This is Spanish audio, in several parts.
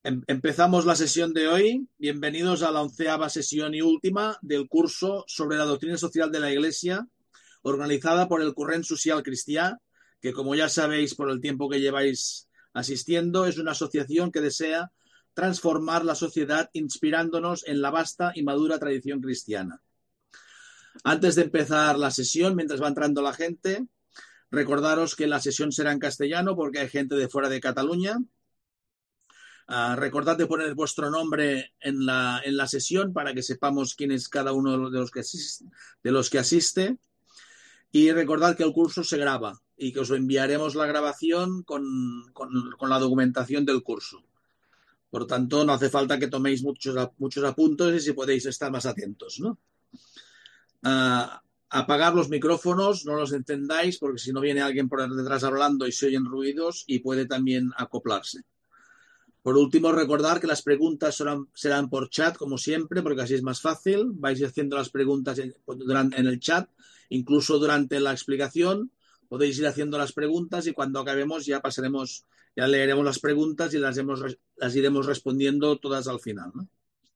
Empezamos la sesión de hoy. Bienvenidos a la 11ª sesión y última del curso sobre la doctrina social de la Iglesia, organizada por el Corrent Social Cristià, que, como ya sabéis por el tiempo que lleváis asistiendo, es una asociación que desea transformar la sociedad inspirándonos en la vasta y madura tradición cristiana. Antes de empezar la sesión, mientras va entrando la gente, recordaros que la sesión será en castellano porque hay gente de fuera de Cataluña. Recordad de poner vuestro nombre en la sesión para que sepamos quién es cada uno de los que asiste. Y recordad que el curso se graba y que os enviaremos la grabación con la documentación del curso. Por tanto, no hace falta que toméis muchos apuntes y si podéis estar más atentos, ¿no? Apagar los micrófonos, no los encendáis porque si no viene alguien por detrás hablando y se oyen ruidos y puede también acoplarse. Por último, recordar que las preguntas serán por chat, como siempre, porque así es más fácil. Vais haciendo las preguntas en el chat, incluso durante la explicación. Podéis ir haciendo las preguntas y cuando acabemos ya leeremos las preguntas y las iremos respondiendo todas al final, ¿no?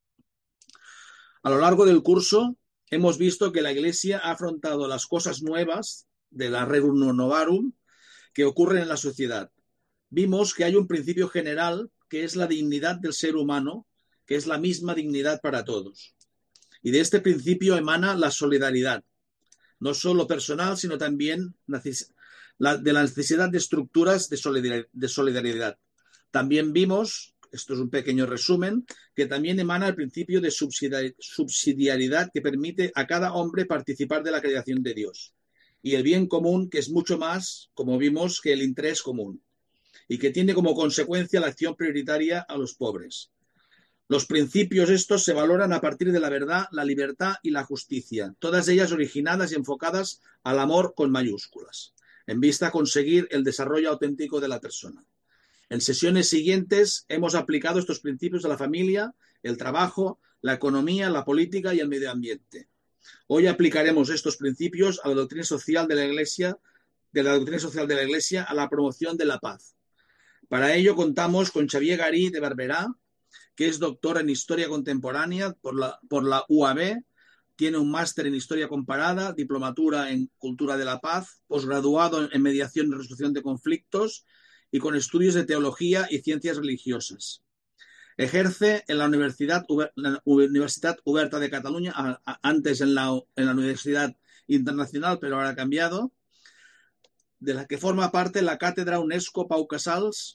A lo largo del curso hemos visto que la Iglesia ha afrontado las cosas nuevas de la Rerum Novarum que ocurren en la sociedad. Vimos que hay un principio general que es la dignidad del ser humano, que es la misma dignidad para todos. Y de este principio emana la solidaridad, no solo personal, sino también de la necesidad de estructuras de solidaridad. También vimos, esto es un pequeño resumen, que también emana el principio de subsidiariedad que permite a cada hombre participar de la creación de Dios. Y el bien común, que es mucho más, como vimos, que el interés común, y que tiene como consecuencia la acción prioritaria a los pobres. Los principios estos se valoran a partir de la verdad, la libertad y la justicia, todas ellas originadas y enfocadas al amor con mayúsculas, en vista a conseguir el desarrollo auténtico de la persona. En sesiones siguientes hemos aplicado estos principios a la familia, el trabajo, la economía, la política y el medio ambiente. Hoy aplicaremos estos principios a la doctrina social de la Iglesia, a la promoción de la paz. Para ello contamos con Xavier Garí de Barberà, que es doctor en Historia Contemporánea por la UAB, tiene un máster en Historia Comparada, diplomatura en Cultura de la Paz, posgraduado en Mediación y Resolución de Conflictos y con estudios de Teología y Ciencias Religiosas. Ejerce en la Universitat Oberta de Cataluña, antes en la Universidad Internacional, pero ahora ha cambiado, de la que forma parte la Cátedra UNESCO Pau Casals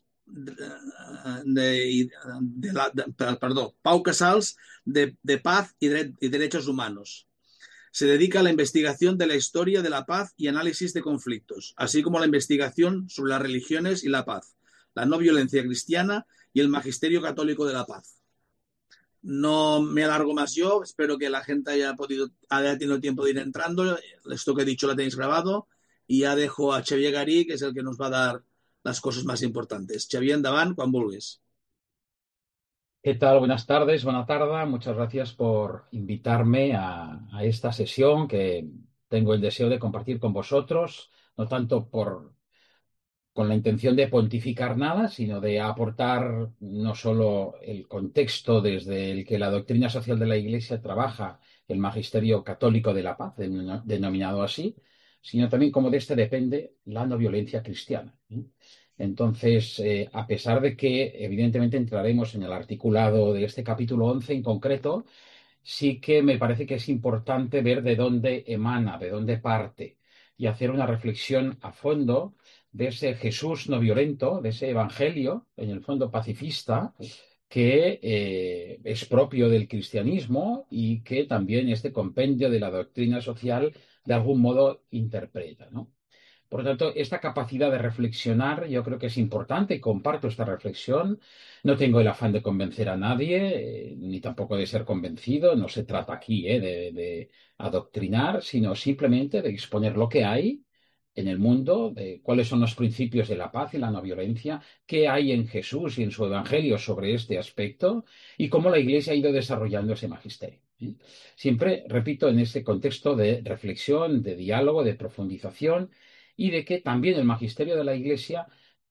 de Paz y Derechos Humanos. Se dedica a la investigación de la historia de la paz y análisis de conflictos, así como a la investigación sobre las religiones y la paz, la no violencia cristiana y el magisterio católico de la paz. No me alargo más yo, espero que la gente haya tenido tiempo de ir entrando. Esto que he dicho lo tenéis grabado y ya dejo a Xavier Garí, que es el que nos va a dar las cosas más importantes. Xavier, endavant, quan vulguis. ¿Qué tal? Buenas tardes, buena tarde. Muchas gracias por invitarme a esta sesión que tengo el deseo de compartir con vosotros, no tanto con la intención de pontificar nada, sino de aportar no solo el contexto desde el que la doctrina social de la Iglesia trabaja el magisterio católico de la paz, denominado así, sino también cómo de este depende la no violencia cristiana. Entonces, a pesar de que evidentemente entraremos en el articulado de este capítulo 11 en concreto, sí que me parece que es importante ver de dónde emana, de dónde parte y hacer una reflexión a fondo de ese Jesús no violento, de ese evangelio, en el fondo pacifista, que es propio del cristianismo y que también este compendio de la doctrina social de algún modo interpreta, ¿no? Por lo tanto, esta capacidad de reflexionar yo creo que es importante y comparto esta reflexión. No tengo el afán de convencer a nadie, ni tampoco de ser convencido. No se trata aquí, de adoctrinar, sino simplemente de exponer lo que hay en el mundo, de cuáles son los principios de la paz y la no violencia, qué hay en Jesús y en su Evangelio sobre este aspecto y cómo la Iglesia ha ido desarrollando ese magisterio. Siempre, repito, en ese contexto de reflexión, de diálogo, de profundización y de que también el magisterio de la Iglesia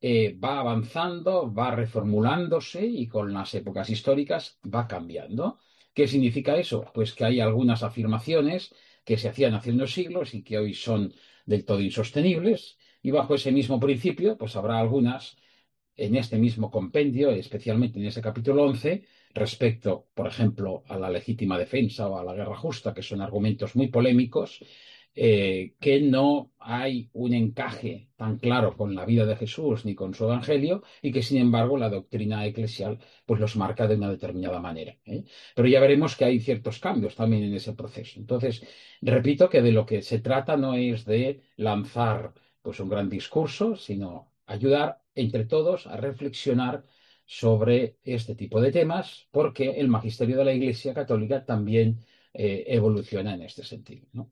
va avanzando, va reformulándose y con las épocas históricas va cambiando. ¿Qué significa eso? Pues que hay algunas afirmaciones que se hacían hace unos siglos y que hoy son del todo insostenibles, y bajo ese mismo principio, pues habrá algunas en este mismo compendio, especialmente en ese capítulo 11, respecto, por ejemplo, a la legítima defensa o a la guerra justa, que son argumentos muy polémicos, que no hay un encaje tan claro con la vida de Jesús ni con su evangelio, y que sin embargo la doctrina eclesial pues los marca de una determinada manera, ¿eh? Pero ya veremos que hay ciertos cambios también en ese proceso. Entonces, repito que de lo que se trata no es de lanzar pues un gran discurso, sino ayudar entre todos a reflexionar sobre este tipo de temas, porque el magisterio de la Iglesia Católica también evoluciona en este sentido, ¿no?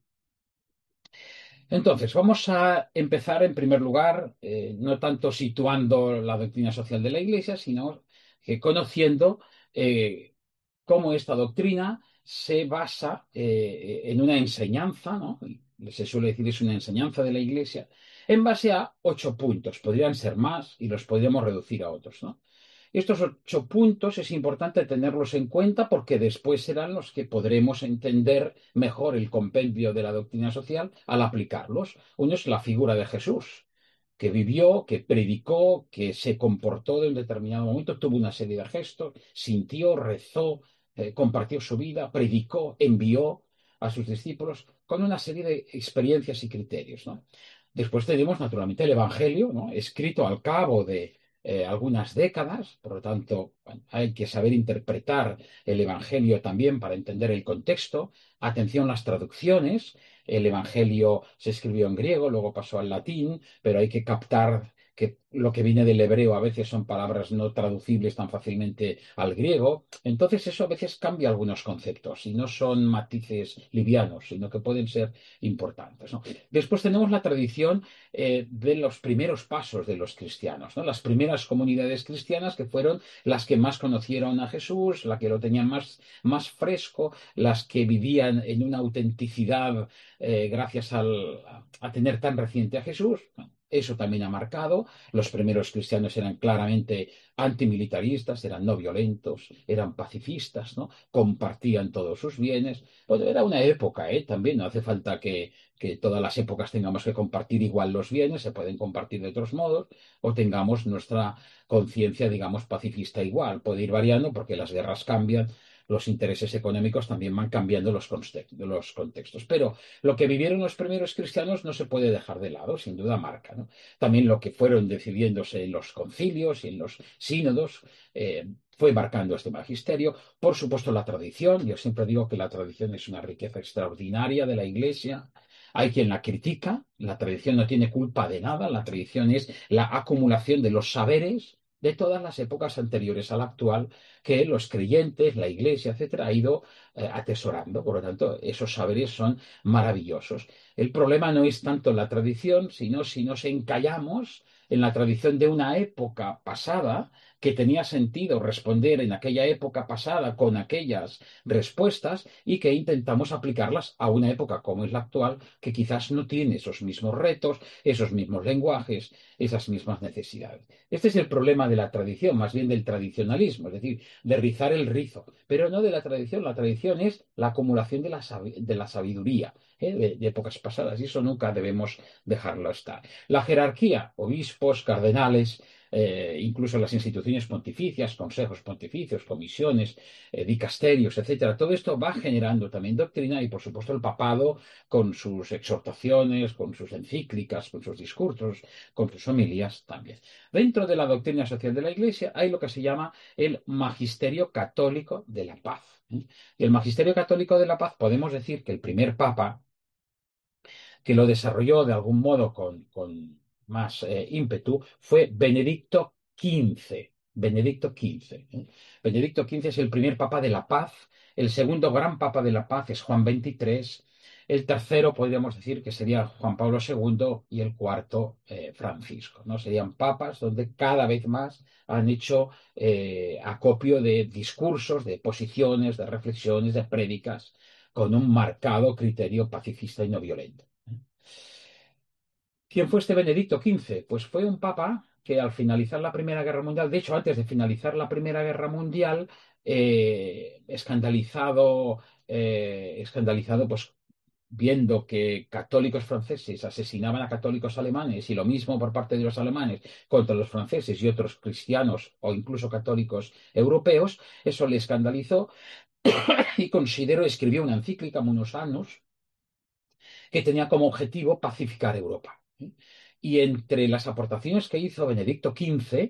Entonces, vamos a empezar en primer lugar, no tanto situando la doctrina social de la Iglesia, sino que conociendo eh, cómo esta doctrina se basa en una enseñanza, ¿no? Se suele decir es una enseñanza de la Iglesia, en base a 8 puntos. Podrían ser más y los podríamos reducir a otros, ¿no? Estos 8 puntos es importante tenerlos en cuenta porque después serán los que podremos entender mejor el compendio de la doctrina social al aplicarlos. Uno es la figura de Jesús, que vivió, que predicó, que se comportó de un determinado momento, tuvo una serie de gestos, sintió, rezó, compartió su vida, predicó, envió a sus discípulos con una serie de experiencias y criterios, ¿no? Después tenemos, naturalmente, el Evangelio, ¿no? Escrito al cabo de algunas décadas, por lo tanto, bueno, hay que saber interpretar el Evangelio también para entender el contexto. Atención las traducciones. El Evangelio se escribió en griego, luego pasó al latín, pero hay que captar que lo que viene del hebreo a veces son palabras no traducibles tan fácilmente al griego. Entonces eso a veces cambia algunos conceptos y no son matices livianos, sino que pueden ser importantes, ¿no? Después tenemos la tradición de los primeros pasos de los cristianos, ¿no? Las primeras comunidades cristianas que fueron las que más conocieron a Jesús, las que lo tenían más fresco, las que vivían en una autenticidad gracias a tener tan reciente a Jesús. Bueno, eso también ha marcado. Los primeros cristianos eran claramente antimilitaristas, eran no violentos, eran pacifistas, ¿no? Compartían todos sus bienes. Bueno, era una época, ¿eh? También no hace falta que todas las épocas tengamos que compartir igual los bienes, se pueden compartir de otros modos, o tengamos nuestra conciencia, digamos, pacifista igual. Puede ir variando porque las guerras cambian, los intereses económicos también van cambiando los contextos. Pero lo que vivieron los primeros cristianos no se puede dejar de lado, sin duda marca, ¿no? También lo que fueron decidiéndose en los concilios y en los sínodos fue marcando este magisterio. Por supuesto, la tradición. Yo siempre digo que la tradición es una riqueza extraordinaria de la Iglesia. Hay quien la critica, la tradición no tiene culpa de nada, la tradición es la acumulación de los saberes de todas las épocas anteriores a la actual que los creyentes, la Iglesia, etcétera, ha ido atesorando. Por lo tanto, esos saberes son maravillosos. El problema no es tanto la tradición, sino si nos encallamos en la tradición de una época pasada que tenía sentido responder en aquella época pasada con aquellas respuestas y que intentamos aplicarlas a una época como es la actual, que quizás no tiene esos mismos retos, esos mismos lenguajes, esas mismas necesidades. Este es el problema de la tradición, más bien del tradicionalismo, es decir, de rizar el rizo, pero no de la tradición. La tradición es la acumulación de la sabiduría de épocas pasadas, y eso nunca debemos dejarlo estar. La jerarquía, obispos, cardenales, incluso las instituciones pontificias, consejos pontificios, comisiones, dicasterios, etcétera. Todo esto va generando también doctrina y, por supuesto, el papado con sus exhortaciones, con sus encíclicas, con sus discursos, con sus homilías también. Dentro de la doctrina social de la Iglesia hay lo que se llama el magisterio católico de la paz. Y el magisterio católico de la paz, podemos decir que el primer papa que lo desarrolló de algún modo con más ímpetu fue Benedicto XV. Benedicto XV. Benedicto XV es el primer papa de la paz, el segundo gran papa de la paz es Juan XXIII, el tercero podríamos decir que sería Juan Pablo II y el cuarto Francisco, ¿no? Serían papas donde cada vez más han hecho acopio de discursos, de posiciones, de reflexiones, de prédicas, con un marcado criterio pacifista y no violento. ¿Quién fue este Benedicto XV? Pues fue un papa que al finalizar la Primera Guerra Mundial, de hecho, antes de finalizar la Primera Guerra Mundial, escandalizado, pues viendo que católicos franceses asesinaban a católicos alemanes y lo mismo por parte de los alemanes contra los franceses y otros cristianos o incluso católicos europeos, eso le escandalizó y considero escribió una encíclica unos años que tenía como objetivo pacificar Europa. Y entre las aportaciones que hizo Benedicto XV,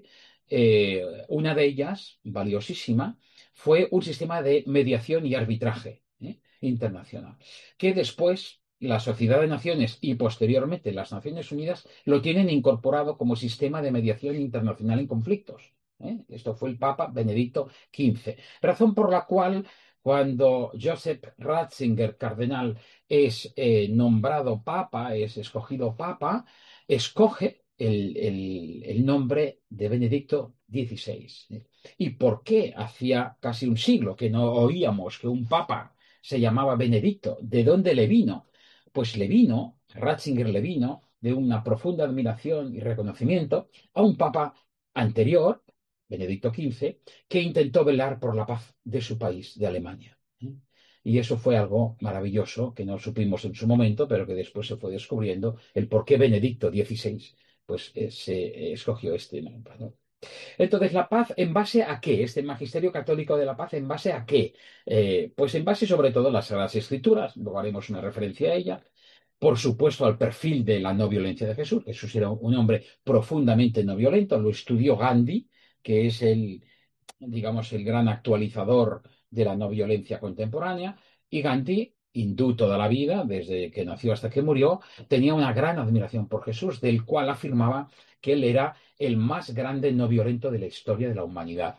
una de ellas, valiosísima, fue un sistema de mediación y arbitraje internacional, que después la Sociedad de Naciones y posteriormente las Naciones Unidas lo tienen incorporado como sistema de mediación internacional en conflictos. Esto fue el Papa Benedicto XV, razón por la cual cuando Joseph Ratzinger, cardenal, es nombrado papa, es escogido papa, escoge el nombre de Benedicto XVI. ¿Y por qué hacía casi un siglo que no oíamos que un papa se llamaba Benedicto? ¿De dónde le vino? Pues le vino, Ratzinger le vino de una profunda admiración y reconocimiento a un papa anterior, Benedicto XV, que intentó velar por la paz de su país, de Alemania. Y eso fue algo maravilloso que no supimos en su momento, pero que después se fue descubriendo el por qué Benedicto XVI pues, se escogió este nombre, ¿no? Entonces, ¿la paz en base a qué? Este magisterio católico de la paz, ¿en base a qué? Pues en base sobre todo a las Sagradas Escrituras, luego haremos una referencia a ella, por supuesto al perfil de la no violencia de Jesús. Jesús era un hombre profundamente no violento, lo estudió Gandhi, que es digamos, el gran actualizador de la no violencia contemporánea, y Gandhi, hindú toda la vida, desde que nació hasta que murió, tenía una gran admiración por Jesús, del cual afirmaba que él era el más grande no violento de la historia de la humanidad.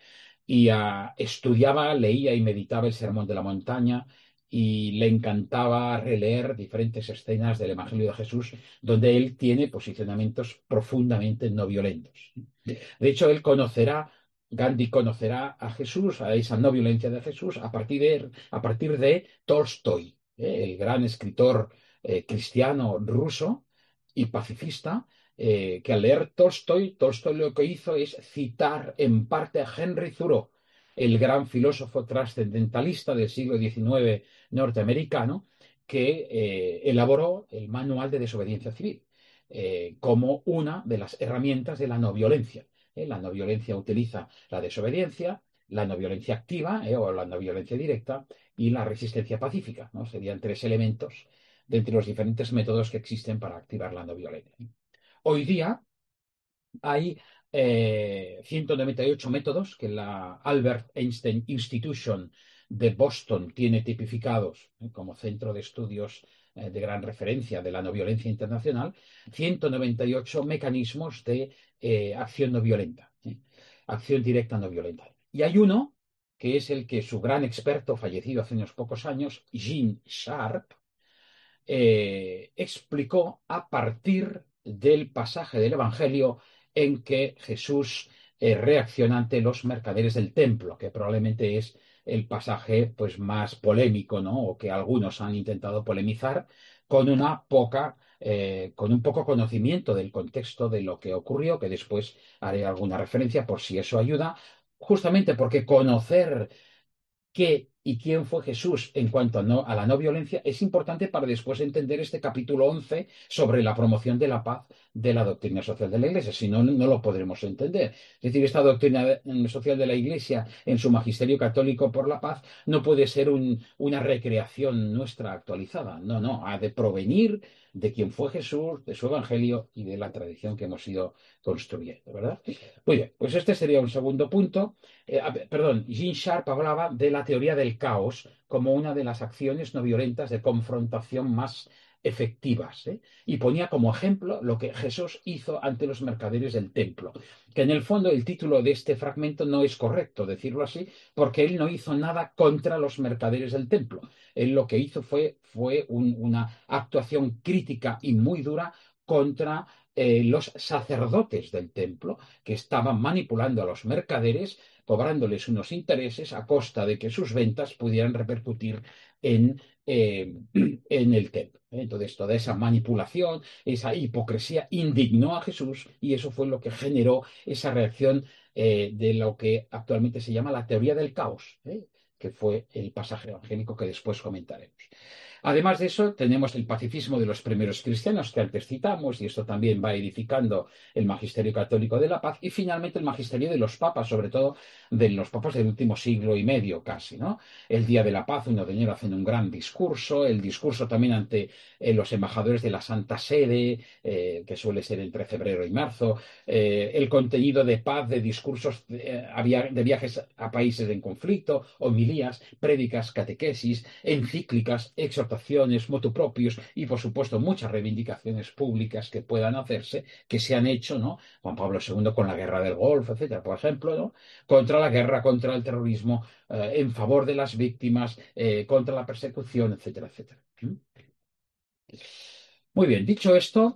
Y estudiaba, leía y meditaba el Sermón de la Montaña y le encantaba releer diferentes escenas del Evangelio de Jesús donde él tiene posicionamientos profundamente no violentos. De hecho, Gandhi conocerá a Jesús, a esa no violencia de Jesús, a partir de Tolstoy, el gran escritor cristiano ruso y pacifista, que al leer Tolstoy lo que hizo es citar en parte a Henry Thoreau, el gran filósofo trascendentalista del siglo XIX norteamericano, que elaboró el Manual de Desobediencia Civil como una de las herramientas de la no violencia. La no violencia utiliza la desobediencia, la no violencia activa o la no violencia directa y la resistencia pacífica, ¿no? Serían tres elementos de entre los diferentes métodos que existen para activar la no violencia. Hoy día hay 198 métodos que la Albert Einstein Institution de Boston tiene tipificados como centro de estudios de gran referencia de la no violencia internacional, 198 mecanismos de acción no violenta, acción directa no violenta. Y hay uno que es el que su gran experto, fallecido hace unos pocos años, Gene Sharp, explicó a partir del pasaje del Evangelio en que Jesús reacciona ante los mercaderes del templo, que probablemente es el pasaje pues, más polémico, ¿no? O que algunos han intentado polemizar con un poco conocimiento del contexto de lo que ocurrió, que después haré alguna referencia por si eso ayuda, justamente porque conocer qué y quién fue Jesús en cuanto a la no violencia es importante para después entender este capítulo 11 sobre la promoción de la paz de la doctrina social de la Iglesia. Si no, no lo podremos entender. Es decir, esta doctrina social de la Iglesia en su magisterio católico por la paz no puede ser una recreación nuestra actualizada. No, no, ha de provenir de quién fue Jesús, de su evangelio y de la tradición que hemos ido construyendo, ¿verdad? Muy bien, pues este sería un segundo punto. Perdón, Gene Sharp hablaba de la teoría del caos como una de las acciones no violentas de confrontación más efectivas, y ponía como ejemplo lo que Jesús hizo ante los mercaderes del templo, que en el fondo el título de este fragmento no es correcto decirlo así, porque él no hizo nada contra los mercaderes del templo. Él lo que hizo fue una actuación crítica y muy dura contra los sacerdotes del templo, que estaban manipulando a los mercaderes, cobrándoles unos intereses a costa de que sus ventas pudieran repercutir en en el templo. Entonces, toda esa manipulación, esa hipocresía indignó a Jesús y eso fue lo que generó esa reacción de lo que actualmente se llama la teoría del caos, que fue el pasaje evangélico que después comentaremos. Además de eso, tenemos el pacifismo de los primeros cristianos que antes citamos, y esto también va edificando el magisterio católico de la paz, y finalmente el magisterio de los papas, sobre todo de los papas del último siglo y medio casi, ¿no? El Día de la Paz, uno de ellos hacen un gran discurso, el discurso también ante los embajadores de la Santa Sede, que suele ser entre febrero y marzo, el contenido de paz, de discursos de viajes a países en conflicto, homilías, prédicas, catequesis, encíclicas, exhortaciones, motopropios y, por supuesto, muchas reivindicaciones públicas que puedan hacerse, que se han hecho, ¿no? Juan Pablo II con la guerra del Golfo, etcétera, por ejemplo, ¿no? Contra la guerra, contra el terrorismo, en favor de las víctimas, contra la persecución, etcétera, etcétera. Muy bien, dicho esto,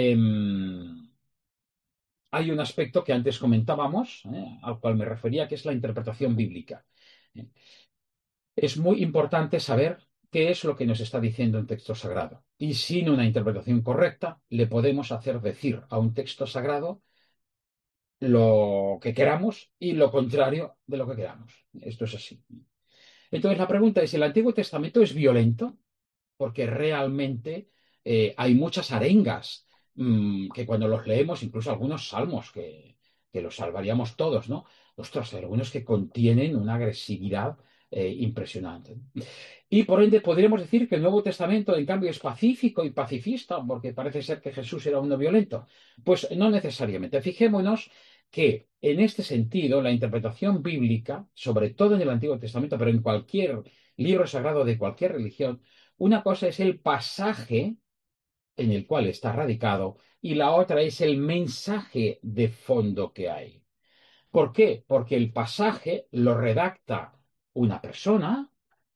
hay un aspecto que antes comentábamos, al cual me refería, que es la interpretación bíblica. ¿eh? Es muy importante saber qué es lo que nos está diciendo un texto sagrado. Y sin una interpretación correcta, le podemos hacer decir a un texto sagrado lo que queramos y lo contrario de lo que queramos. Esto es así. Entonces la pregunta es, ¿el Antiguo Testamento es violento? Porque realmente hay muchas arengas que cuando los leemos, incluso algunos salmos que los salvaríamos todos, ¿no? Ostras, hay algunos que contienen una agresividad impresionante. Y por ende podríamos decir que el Nuevo Testamento, en cambio, es pacífico y pacifista, porque parece ser que Jesús era uno violento. Pues no necesariamente. Fijémonos que en este sentido la interpretación bíblica, sobre todo en el Antiguo Testamento, pero en cualquier libro sagrado de cualquier religión, una cosa es el pasaje en el cual está radicado y la otra es el mensaje de fondo que hay. ¿Por qué? Porque el pasaje lo redacta una persona,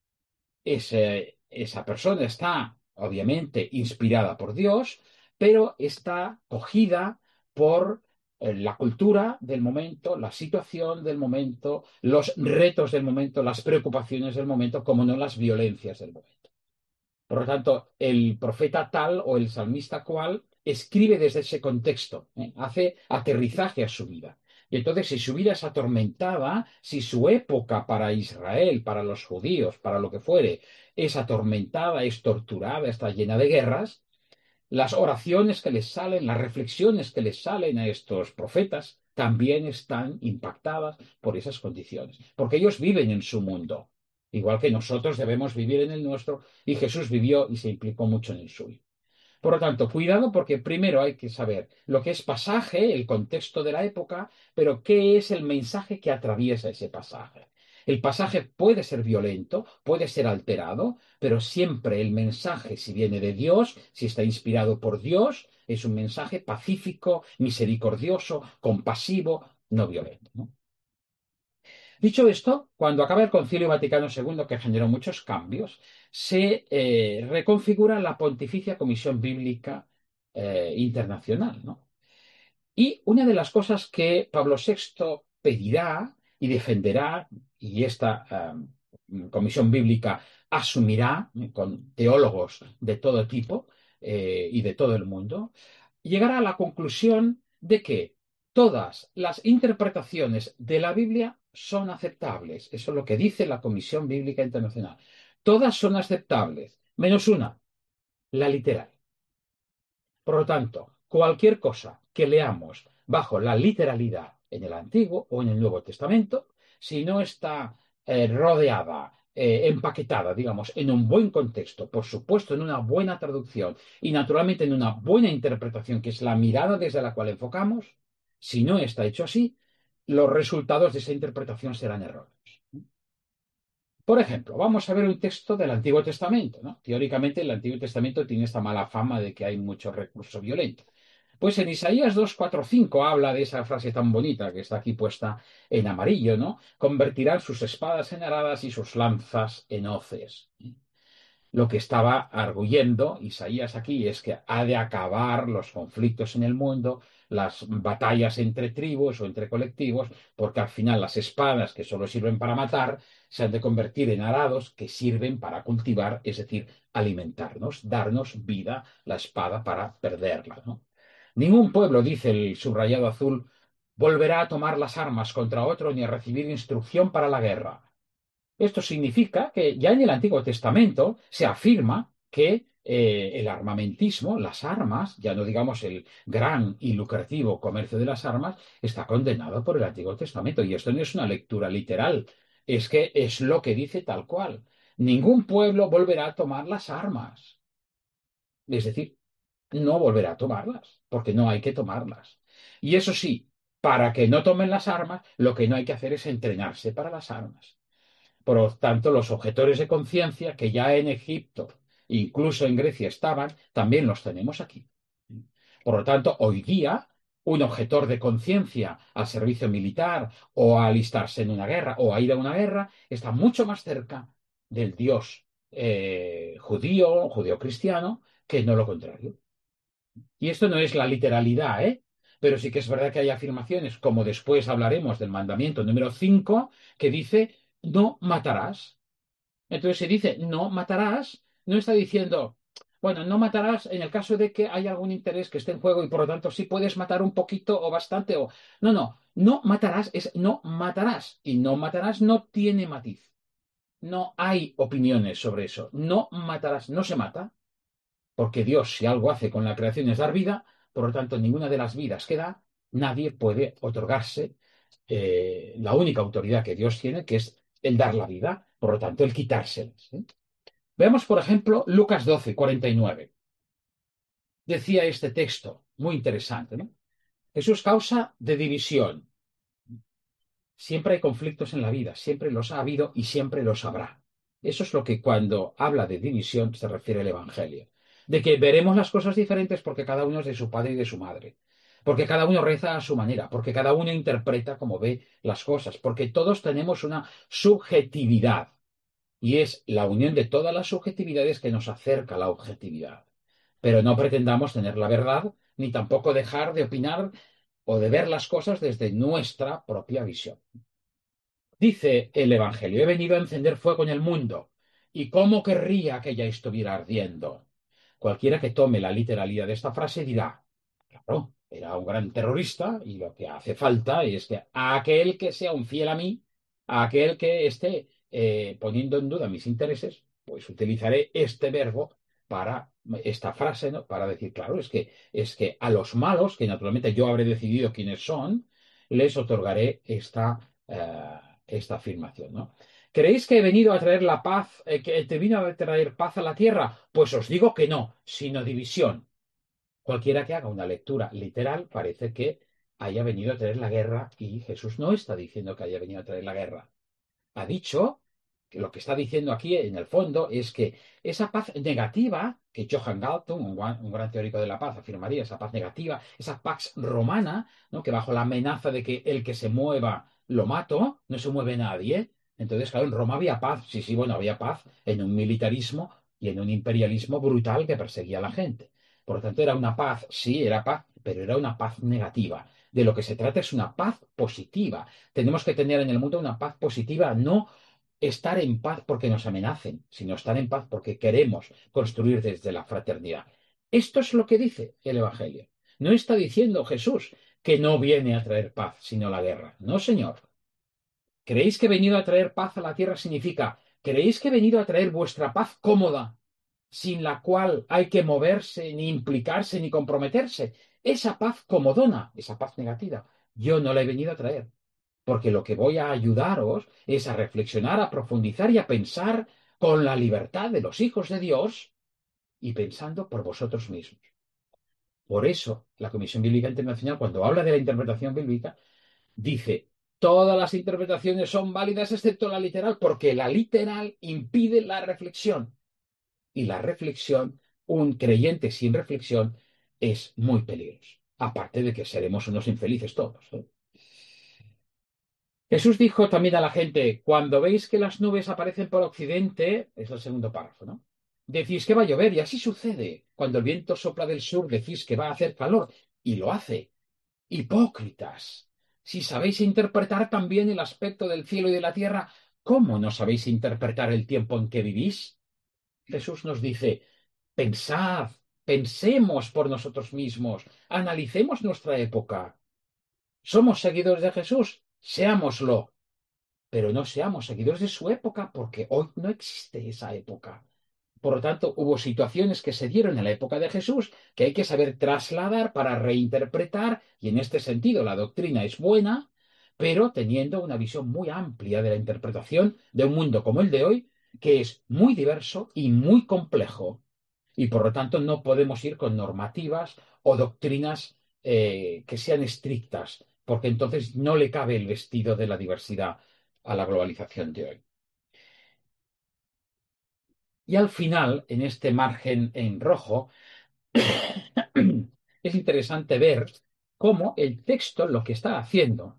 esa persona está obviamente inspirada por Dios, pero está cogida por la cultura del momento, la situación del momento, los retos del momento, las preocupaciones del momento, como no las violencias del momento. Por lo tanto, el profeta tal o el salmista cual escribe desde ese contexto, hace aterrizaje a su vida. Y entonces, si su vida es atormentada, si su época para Israel, para los judíos, para lo que fuere, es atormentada, es torturada, está llena de guerras, las oraciones que les salen, las reflexiones que les salen a estos profetas, también están impactadas por esas condiciones, porque ellos viven en su mundo, igual que nosotros debemos vivir en el nuestro, y Jesús vivió y se implicó mucho en el suyo. Por lo tanto, cuidado porque primero hay que saber lo que es pasaje, el contexto de la época, pero qué es el mensaje que atraviesa ese pasaje. El pasaje puede ser violento, puede ser alterado, pero siempre el mensaje, si viene de Dios, si está inspirado por Dios, es un mensaje pacífico, misericordioso, compasivo, no violento, ¿no? Dicho esto, cuando acaba el Concilio Vaticano II, que generó muchos cambios, se reconfigura la Pontificia Comisión Bíblica Internacional, ¿no? Y una de las cosas que Pablo VI pedirá y defenderá, y esta Comisión Bíblica asumirá con teólogos de todo tipo y de todo el mundo, llegará a la conclusión de que todas las interpretaciones de la Biblia son aceptables. Eso es lo que dice la Comisión Bíblica Internacional. Todas son aceptables, menos una, la literal. Por lo tanto, cualquier cosa que leamos bajo la literalidad en el Antiguo o en el Nuevo Testamento, si no está rodeada, empaquetada, digamos, en un buen contexto, por supuesto, en una buena traducción y naturalmente en una buena interpretación, que es la mirada desde la cual enfocamos, si no está hecho así, los resultados de esa interpretación serán erróneos. Por ejemplo, vamos a ver un texto del Antiguo Testamento, ¿no? Teóricamente, el Antiguo Testamento tiene esta mala fama de que hay mucho recurso violento. Pues en Isaías 2, 4, 5 habla de esa frase tan bonita que está aquí puesta en amarillo, ¿no? Convertirán sus espadas en aradas y sus lanzas en hoces. Lo que estaba arguyendo Isaías aquí es que ha de acabar los conflictos en el mundo, las batallas entre tribus o entre colectivos, porque al final las espadas que solo sirven para matar se han de convertir en arados que sirven para cultivar, es decir, alimentarnos, darnos vida, la espada para perderla, ¿no? Ningún pueblo, dice el subrayado azul, volverá a tomar las armas contra otro ni a recibir instrucción para la guerra. Esto significa que ya en el Antiguo Testamento se afirma que el armamentismo, las armas, ya no digamos el gran y lucrativo comercio de las armas, está condenado por el Antiguo Testamento. Y esto no es una lectura literal, es que es lo que dice tal cual. Ningún pueblo volverá a tomar las armas. Es decir, no volverá a tomarlas, porque no hay que tomarlas. Y eso sí, para que no tomen las armas, lo que no hay que hacer es entrenarse para las armas. Por lo tanto, los objetores de conciencia, que ya en Egipto, incluso en Grecia estaban, también los tenemos aquí. Por lo tanto, hoy día, un objetor de conciencia al servicio militar o a alistarse en una guerra o a ir a una guerra está mucho más cerca del Dios judío, judío-cristiano, que no lo contrario. Y esto no es la literalidad, ¿eh? Pero sí que es verdad que hay afirmaciones, como después hablaremos del mandamiento número 5, que dice, no matarás. Entonces se dice, no matarás, no está diciendo, bueno, no matarás en el caso de que haya algún interés que esté en juego y por lo tanto sí puedes matar un poquito o bastante o... No, no, no matarás es no matarás. Y no matarás no tiene matiz. No hay opiniones sobre eso. No matarás, no se mata. Porque Dios, si algo hace con la creación es dar vida, por lo tanto, ninguna de las vidas que da, nadie puede otorgarse la única autoridad que Dios tiene, que es el dar la vida, por lo tanto, el quitárselas. Veamos, por ejemplo, Lucas 12:49. Decía este texto, muy interesante, ¿no? Jesús causa de división. Siempre hay conflictos en la vida, siempre los ha habido y siempre los habrá. Eso es lo que cuando habla de división se refiere el Evangelio. De que veremos las cosas diferentes porque cada uno es de su padre y de su madre. Porque cada uno reza a su manera, porque cada uno interpreta como ve las cosas, porque todos tenemos una subjetividad. Y es la unión de todas las subjetividades que nos acerca a la objetividad. Pero no pretendamos tener la verdad, ni tampoco dejar de opinar o de ver las cosas desde nuestra propia visión. Dice el Evangelio, he venido a encender fuego en el mundo, y cómo querría que ya estuviera ardiendo. Cualquiera que tome la literalidad de esta frase dirá, claro, era un gran terrorista y lo que hace falta es que a aquel que sea un fiel a mí, a aquel que esté poniendo en duda mis intereses, pues utilizaré este verbo para esta frase, ¿no? Para decir, claro, es que a los malos, que naturalmente yo habré decidido quiénes son, les otorgaré esta afirmación, ¿no? ¿Creéis que he venido a traer la paz, que te vino a traer paz a la tierra? Pues os digo que no, sino división. Cualquiera que haga una lectura literal parece que haya venido a traer la guerra y Jesús no está diciendo que haya venido a traer la guerra. Ha dicho que lo que está diciendo aquí en el fondo es que esa paz negativa, que Johann Galtung, un gran teórico de la paz, afirmaría, esa paz negativa, esa pax romana, ¿no? Que bajo la amenaza de que el que se mueva lo mato, no se mueve nadie. Entonces, claro, en Roma había paz. Sí, sí, bueno, había paz en un militarismo y en un imperialismo brutal que perseguía a la gente. Por lo tanto, era una paz, sí, era paz, pero era una paz negativa. De lo que se trata es una paz positiva. Tenemos que tener en el mundo una paz positiva, no estar en paz porque nos amenacen, sino estar en paz porque queremos construir desde la fraternidad. Esto es lo que dice el Evangelio. No está diciendo Jesús que no viene a traer paz, sino la guerra. No, señor. ¿Creéis que he venido a traer paz a la tierra? Significa, ¿creéis que he venido a traer vuestra paz cómoda, sin la cual hay que moverse, ni implicarse, ni comprometerse? Esa paz comodona, esa paz negativa, yo no la he venido a traer. Porque lo que voy a ayudaros es a reflexionar, a profundizar y a pensar con la libertad de los hijos de Dios y pensando por vosotros mismos. Por eso, la Comisión Bíblica Internacional, cuando habla de la interpretación bíblica, dice, todas las interpretaciones son válidas excepto la literal, porque la literal impide la reflexión. Y la reflexión, un creyente sin reflexión, es muy peligroso. Aparte de que seremos unos infelices todos, ¿eh? Jesús dijo también a la gente, cuando veis que las nubes aparecen por occidente, es el segundo párrafo, ¿no? Decís que va a llover y así sucede. Cuando el viento sopla del sur, decís que va a hacer calor y lo hace. Hipócritas. Si sabéis interpretar también el aspecto del cielo y de la tierra, ¿Cómo no sabéis interpretar el tiempo en que vivís? Jesús nos dice, pensad, pensemos por nosotros mismos, analicemos nuestra época. ¿Somos seguidores de Jesús? Seámoslo, pero no seamos seguidores de su época porque hoy no existe esa época. Por lo tanto, hubo situaciones que se dieron en la época de Jesús que hay que saber trasladar para reinterpretar, y en este sentido la doctrina es buena, pero teniendo una visión muy amplia de la interpretación de un mundo como el de hoy, que es muy diverso y muy complejo. Y por lo tanto no podemos ir con normativas o doctrinas que sean estrictas, porque entonces no le cabe el vestido de la diversidad a la globalización de hoy. Y al final, en este margen en rojo, es interesante ver cómo el texto lo que está haciendo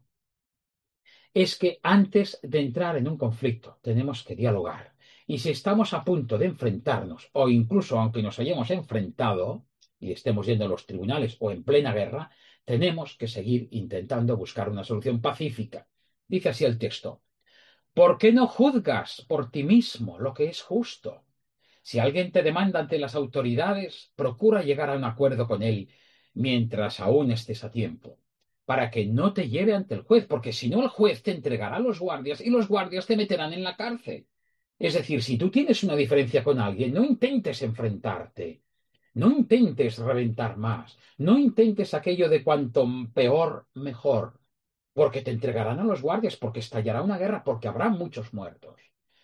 es que antes de entrar en un conflicto tenemos que dialogar. Y si estamos a punto de enfrentarnos, o incluso aunque nos hayamos enfrentado y estemos yendo a los tribunales o en plena guerra, tenemos que seguir intentando buscar una solución pacífica. Dice así el texto. ¿Por qué no juzgas por ti mismo lo que es justo? Si alguien te demanda ante las autoridades, procura llegar a un acuerdo con él mientras aún estés a tiempo, para que no te lleve ante el juez, porque si no el juez te entregará a los guardias y los guardias te meterán en la cárcel. Es decir, si tú tienes una diferencia con alguien, no intentes enfrentarte, no intentes reventar más, no intentes aquello de cuanto peor, mejor, porque te entregarán a los guardias, porque estallará una guerra, porque habrá muchos muertos.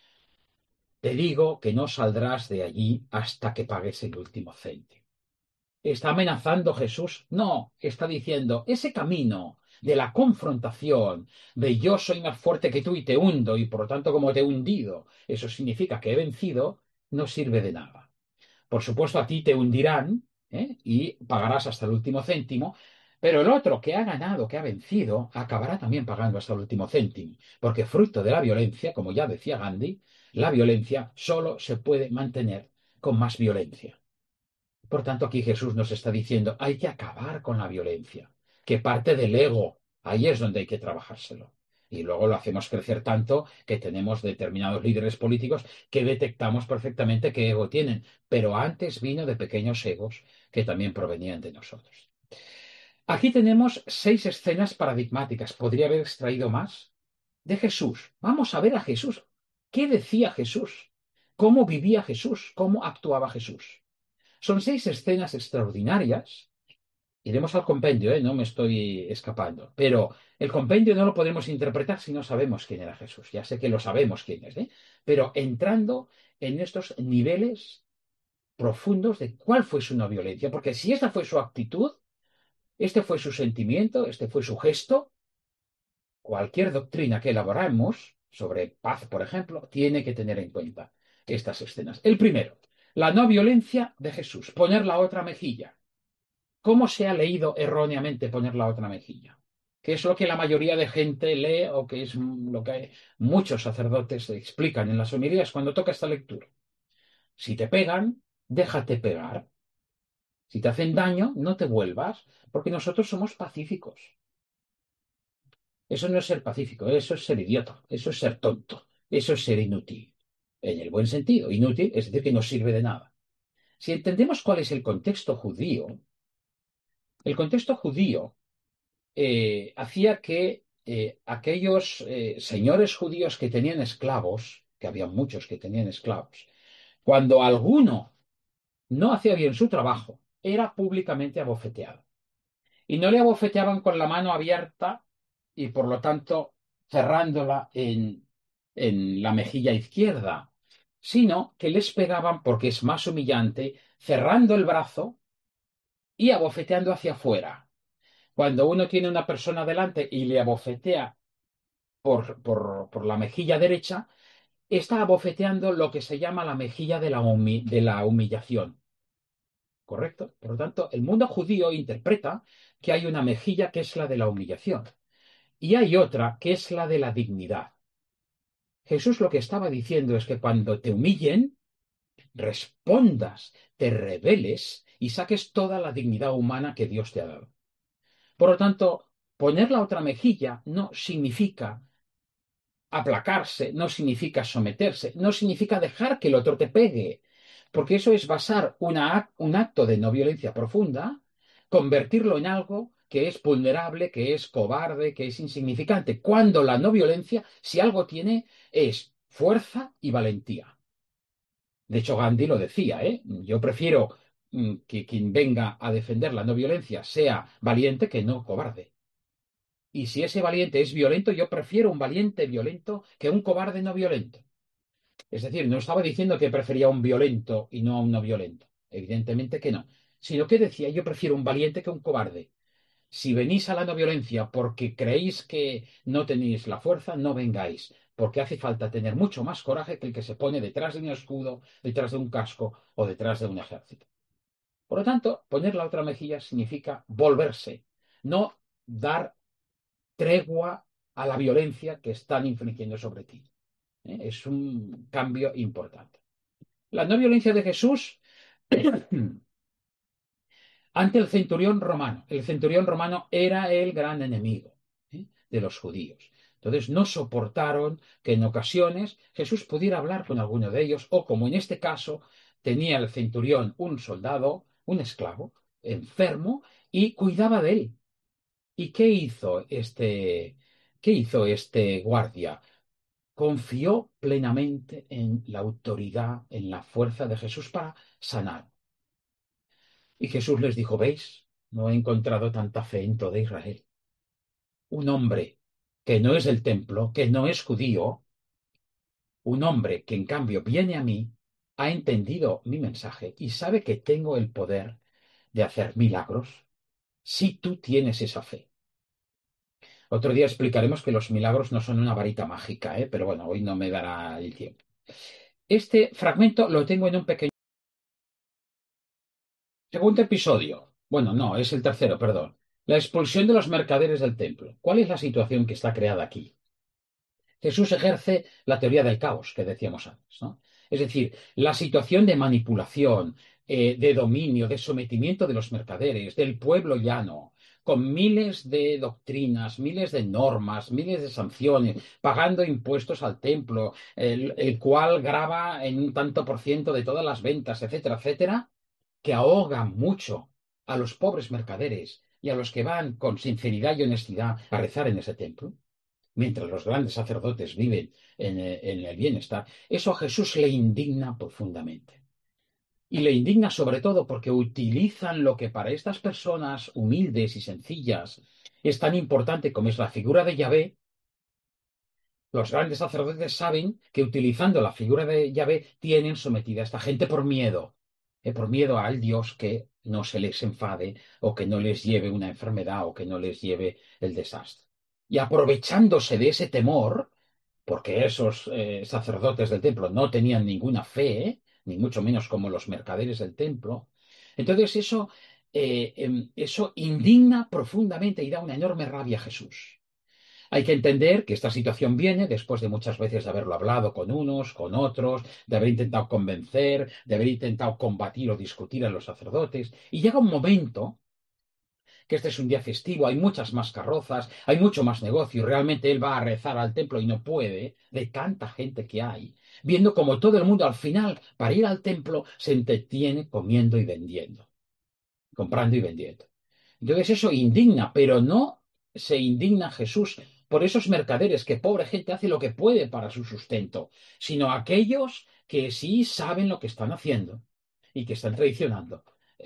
Te digo que no saldrás de allí hasta que pagues el último céntimo. ¿Está amenazando Jesús? No, está diciendo, ese camino de la confrontación, de yo soy más fuerte que tú y te hundo, y por lo tanto como te he hundido, eso significa que he vencido, no sirve de nada. Por supuesto, a ti te hundirán, y pagarás hasta el último céntimo, pero el otro que ha ganado, que ha vencido, acabará también pagando hasta el último céntimo, porque fruto de la violencia, como ya decía Gandhi, la violencia solo se puede mantener con más violencia. Por tanto, aquí Jesús nos está diciendo, hay que acabar con la violencia, que parte del ego, ahí es donde hay que trabajárselo. Y luego lo hacemos crecer tanto que tenemos determinados líderes políticos que detectamos perfectamente qué ego tienen, pero antes vino de pequeños egos que también provenían de nosotros. Aquí tenemos 6 escenas paradigmáticas. ¿Podría haber extraído más? De Jesús. Vamos a ver a Jesús. ¿Qué decía Jesús? ¿Cómo vivía Jesús? ¿Cómo actuaba Jesús? Son 6 escenas extraordinarias. Iremos al compendio, no me estoy escapando. Pero el compendio no lo podemos interpretar si no sabemos quién era Jesús. Ya sé que lo sabemos quién es, pero entrando en estos niveles profundos de cuál fue su no violencia. Porque si esta fue su actitud, este fue su sentimiento, este fue su gesto, cualquier doctrina que elaboramos sobre paz, por ejemplo, tiene que tener en cuenta estas escenas. El primero, la no violencia de Jesús, poner la otra mejilla. ¿Cómo se ha leído erróneamente poner la otra mejilla? ¿Qué es lo que la mayoría de gente lee o que es lo que muchos sacerdotes explican en las homilías cuando toca esta lectura? Si te pegan, déjate pegar. Si te hacen daño, no te vuelvas, porque nosotros somos pacíficos. Eso no es ser pacífico, eso es ser idiota, eso es ser tonto, eso es ser inútil. En el buen sentido, inútil es decir que no sirve de nada. Si entendemos cuál es el contexto judío hacía que aquellos señores judíos que tenían esclavos, que había muchos que tenían esclavos, cuando alguno no hacía bien su trabajo, era públicamente abofeteado. Y no le abofeteaban con la mano abierta y por lo tanto cerrándola en la mejilla izquierda, sino que les pegaban, porque es más humillante, cerrando el brazo y abofeteando hacia afuera. Cuando uno tiene una persona delante y le abofetea por la mejilla derecha, está abofeteando lo que se llama la mejilla de la humillación. ¿Correcto? Por lo tanto, el mundo judío interpreta que hay una mejilla que es la de la humillación y hay otra que es la de la dignidad. Jesús lo que estaba diciendo es que cuando te humillen, respondas, te rebeles y saques toda la dignidad humana que Dios te ha dado. Por lo tanto, poner la otra mejilla no significa aplacarse, no significa someterse, no significa dejar que el otro te pegue, porque eso es basar un acto de no violencia profunda, convertirlo en algo que es vulnerable, que es cobarde, que es insignificante, cuando la no violencia, si algo tiene, es fuerza y valentía. De hecho, Gandhi lo decía, ¿eh? Yo prefiero que quien venga a defender la no violencia sea valiente que no cobarde. Y si ese valiente es violento, yo prefiero un valiente violento que un cobarde no violento. Es decir, no estaba diciendo que prefería un violento y no a un no violento. Evidentemente que no. Sino que decía, yo prefiero un valiente que un cobarde. Si venís a la no violencia porque creéis que no tenéis la fuerza, no vengáis, porque hace falta tener mucho más coraje que el que se pone detrás de un escudo, detrás de un casco o detrás de un ejército. Por lo tanto, poner la otra mejilla significa volverse, no dar tregua a la violencia que están infringiendo sobre ti. Es un cambio importante. La no violencia de Jesús ante el centurión romano. El centurión romano era el gran enemigo, de los judíos. Entonces no soportaron que en ocasiones Jesús pudiera hablar con alguno de ellos, o como en este caso tenía el centurión un soldado, un esclavo, enfermo, y cuidaba de él. ¿Y qué hizo este guardia? Confió plenamente en la autoridad, en la fuerza de Jesús para sanar. Y Jesús les dijo, ¿veis? No he encontrado tanta fe en toda Israel. Un hombre que no es del templo, que no es judío, un hombre que en cambio viene a mí, ha entendido mi mensaje y sabe que tengo el poder de hacer milagros si tú tienes esa fe. Otro día explicaremos que los milagros no son una varita mágica, ¿eh? Pero bueno, hoy no me dará el tiempo. Este fragmento lo tengo en un pequeño segundo episodio. Bueno, no, es el tercero, perdón. La expulsión de los mercaderes del templo. ¿Cuál es la situación que está creada aquí? Jesús ejerce la teoría del caos que decíamos antes, ¿no? Es decir, la situación de manipulación, de dominio, de sometimiento de los mercaderes, del pueblo llano, con miles de doctrinas, miles de normas, miles de sanciones, pagando impuestos al templo, el cual grava en un tanto por ciento de todas las ventas, etcétera, etcétera, que ahogan mucho a los pobres mercaderes y a los que van con sinceridad y honestidad a rezar en ese templo mientras los grandes sacerdotes viven en el bienestar, eso a Jesús le indigna profundamente. Y le indigna sobre todo porque utilizan lo que para estas personas humildes y sencillas es tan importante como es la figura de Yahvé. Los grandes sacerdotes saben que utilizando la figura de Yahvé tienen sometida a esta gente por miedo al Dios que no se les enfade o que no les lleve una enfermedad o que no les lleve el desastre. Y aprovechándose de ese temor, porque esos sacerdotes del templo no tenían ninguna fe, ni mucho menos como los mercaderes del templo, entonces eso indigna profundamente y da una enorme rabia a Jesús. Hay que entender que esta situación viene después de muchas veces de haberlo hablado con unos, con otros, de haber intentado convencer, de haber intentado combatir o discutir a los sacerdotes, y llega un momento que este es un día festivo, hay muchas más carrozas, hay mucho más negocio, y realmente él va a rezar al templo y no puede, de tanta gente que hay, viendo como todo el mundo al final, para ir al templo, se entretiene comiendo y vendiendo, comprando y vendiendo. Entonces eso indigna, pero no se indigna Jesús por esos mercaderes que pobre gente hace lo que puede para su sustento, sino aquellos que sí saben lo que están haciendo y que están traicionando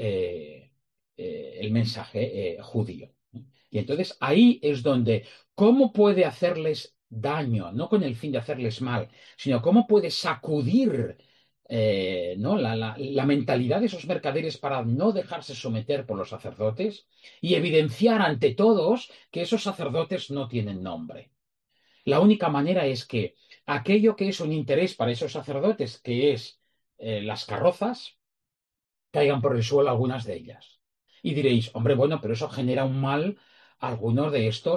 el mensaje judío. Y entonces ahí es donde, ¿cómo puede hacerles daño? No con el fin de hacerles mal, sino cómo puede sacudir ¿no? La mentalidad de esos mercaderes para no dejarse someter por los sacerdotes y evidenciar ante todos que esos sacerdotes no tienen nombre. La única manera es que aquello que es un interés para esos sacerdotes, que es las carrozas, caigan por el suelo algunas de ellas. Y diréis, hombre, bueno, pero eso genera un mal a algunos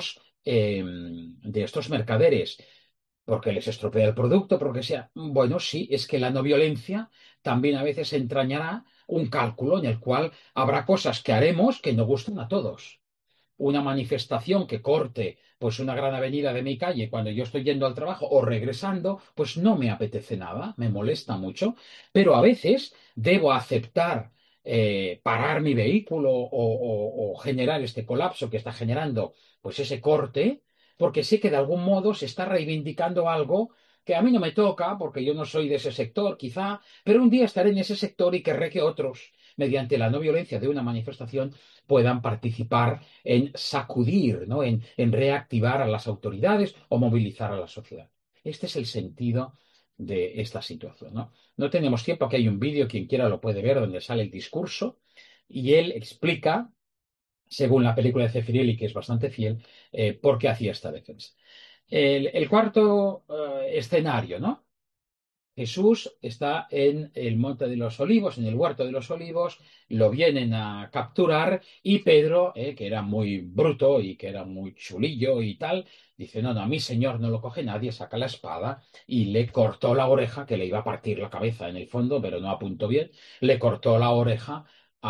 de estos mercaderes porque les estropea el producto, porque sea. Bueno, sí, es que la no violencia también a veces entrañará un cálculo en el cual habrá cosas que haremos que no gustan a todos. una manifestación que corte pues una gran avenida de mi calle cuando yo estoy yendo al trabajo o regresando, pues no me apetece nada, me molesta mucho, pero a veces debo aceptar parar mi vehículo o generar este colapso que está generando pues ese corte, porque sé que de algún modo se está reivindicando algo que a mí no me toca, porque yo no soy de ese sector, quizá, pero un día estaré en ese sector y querré que otros, mediante la no violencia de una manifestación, puedan participar en sacudir, ¿no? En reactivar a las autoridades o movilizar a la sociedad. Este es el sentido de esta situación, ¿no? No tenemos tiempo, aquí hay un vídeo, quien quiera lo puede ver, donde sale el discurso y él explica, según la película de Zeffirelli, que es bastante fiel, por qué hacía esta defensa. El cuarto escenario, ¿no? Jesús está en el Monte de los Olivos, en el Huerto de los Olivos, lo vienen a capturar y Pedro, que era muy bruto y que era muy chulillo y tal, dice, no, no, a mi señor no lo coge nadie, saca la espada y le cortó la oreja, que le iba a partir la cabeza en el fondo, pero no apuntó bien, le cortó la oreja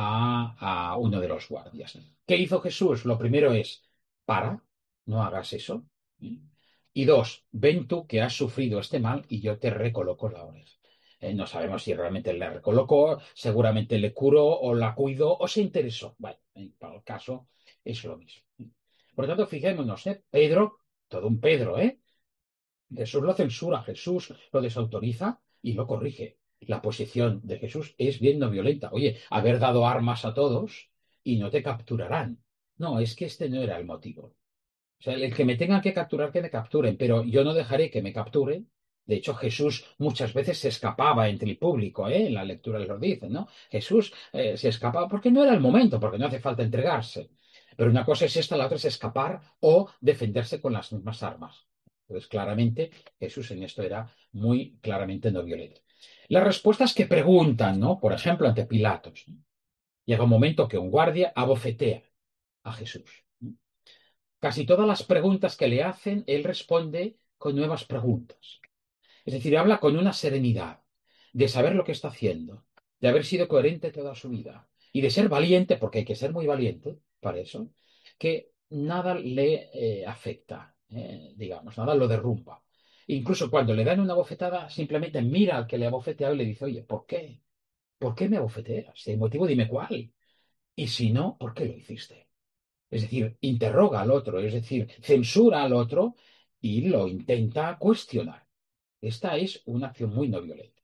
a uno de los guardias. ¿Qué hizo Jesús? Lo primero es, para, no hagas eso. Y dos, ven tú que has sufrido este mal y yo te recoloco la oreja. No sabemos si realmente le recolocó, seguramente le curó o la cuidó o se interesó. Bueno, para el caso es lo mismo. Por lo tanto, fijémonos, Pedro, todo un Pedro, ¿eh? Jesús lo censura, Jesús lo desautoriza y lo corrige. La posición de Jesús es bien no violenta. Oye, haber dado armas a todos y no te capturarán. No, es que este no era el motivo. O sea, el que me tengan que capturar, que me capturen, pero yo no dejaré que me capturen. De hecho, Jesús muchas veces se escapaba entre el público, ¿eh? En la lectura lo dicen, ¿no? Jesús se escapaba porque no era el momento, porque no hace falta entregarse. Pero una cosa es esta, la otra es escapar o defenderse con las mismas armas. Entonces, claramente, Jesús en esto era muy claramente no violento. Las respuestas que preguntan, ¿no? Por ejemplo, ante Pilatos, ¿no? Llega un momento que un guardia abofetea a Jesús. Casi todas las preguntas que le hacen, él responde con nuevas preguntas. Es decir, habla con una serenidad de saber lo que está haciendo, de haber sido coherente toda su vida y de ser valiente, porque hay que ser muy valiente para eso, que nada le afecta, digamos, nada lo derrumba. Incluso cuando le dan una bofetada, simplemente mira al que le ha bofeteado y le dice, oye, ¿por qué? ¿Por qué me bofeteas? Si hay motivo, dime cuál. Y si no, ¿por qué lo hiciste? Es decir, interroga al otro, es decir, censura al otro y lo intenta cuestionar. Esta es una acción muy no violenta.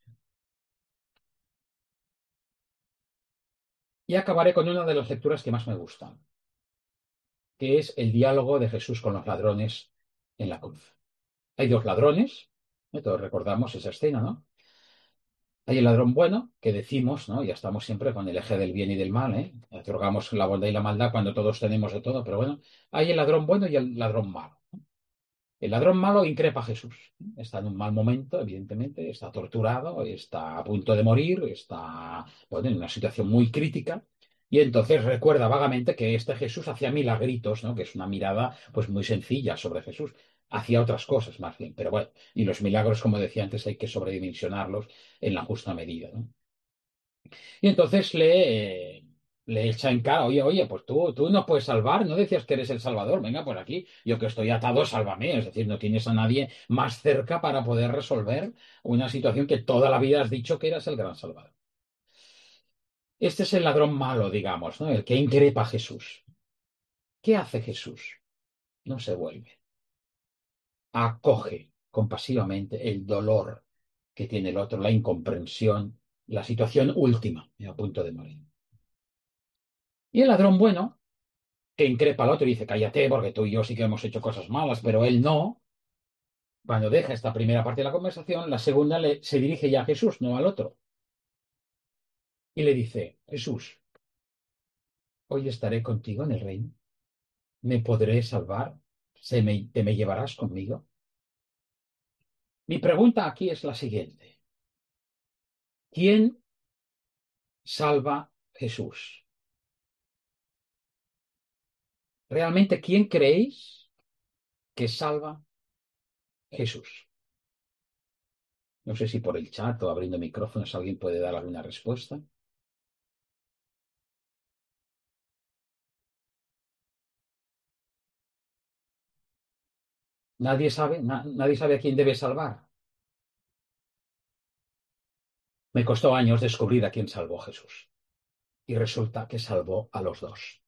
Y acabaré con una de las lecturas que más me gustan, que es el diálogo de Jesús con los ladrones en la cruz. Hay dos ladrones, todos recordamos esa escena, ¿no? Hay el ladrón bueno, que decimos, ¿no? Ya estamos siempre con el eje del bien y del mal, ¿eh? Otorgamos la bondad y la maldad cuando todos tenemos de todo, pero bueno, hay el ladrón bueno y el ladrón malo. El ladrón malo increpa a Jesús. Está en un mal momento, evidentemente, está torturado, está a punto de morir, está bueno, en una situación muy crítica. Y entonces recuerda vagamente que este Jesús hacía milagritos, ¿no? Que es una mirada pues muy sencilla sobre Jesús. Hacía otras cosas más bien, pero bueno, y los milagros, como decía antes, hay que sobredimensionarlos en la justa medida, ¿no? Y entonces le echa en cara, oye, oye, pues tú nos puedes salvar, no decías que eres el Salvador, venga, pues aquí, yo que estoy atado, sálvame. Es decir, no tienes a nadie más cerca para poder resolver una situación que toda la vida has dicho que eras el gran Salvador. Este es el ladrón malo, digamos, ¿no? El que increpa a Jesús. ¿Qué hace Jesús? No se vuelve. Acoge compasivamente el dolor que tiene el otro, la incomprensión, la situación última, a punto de morir. Y el ladrón bueno que increpa al otro y dice, cállate, porque tú y yo sí que hemos hecho cosas malas, pero él no. Cuando deja esta primera parte de la conversación, la segunda se dirige ya a Jesús, no al otro. Y le dice, Jesús, hoy estaré contigo en el reino. ¿Me podré salvar? ¿Te me llevarás conmigo? Mi pregunta aquí es la siguiente. ¿Quién salva Jesús? ¿Realmente quién creéis que salva Jesús? No sé si por el chat o abriendo micrófonos alguien puede dar alguna respuesta. Nadie sabe a quién debe salvar. Me costó años descubrir a quién salvó Jesús. Y resulta que salvó a los dos.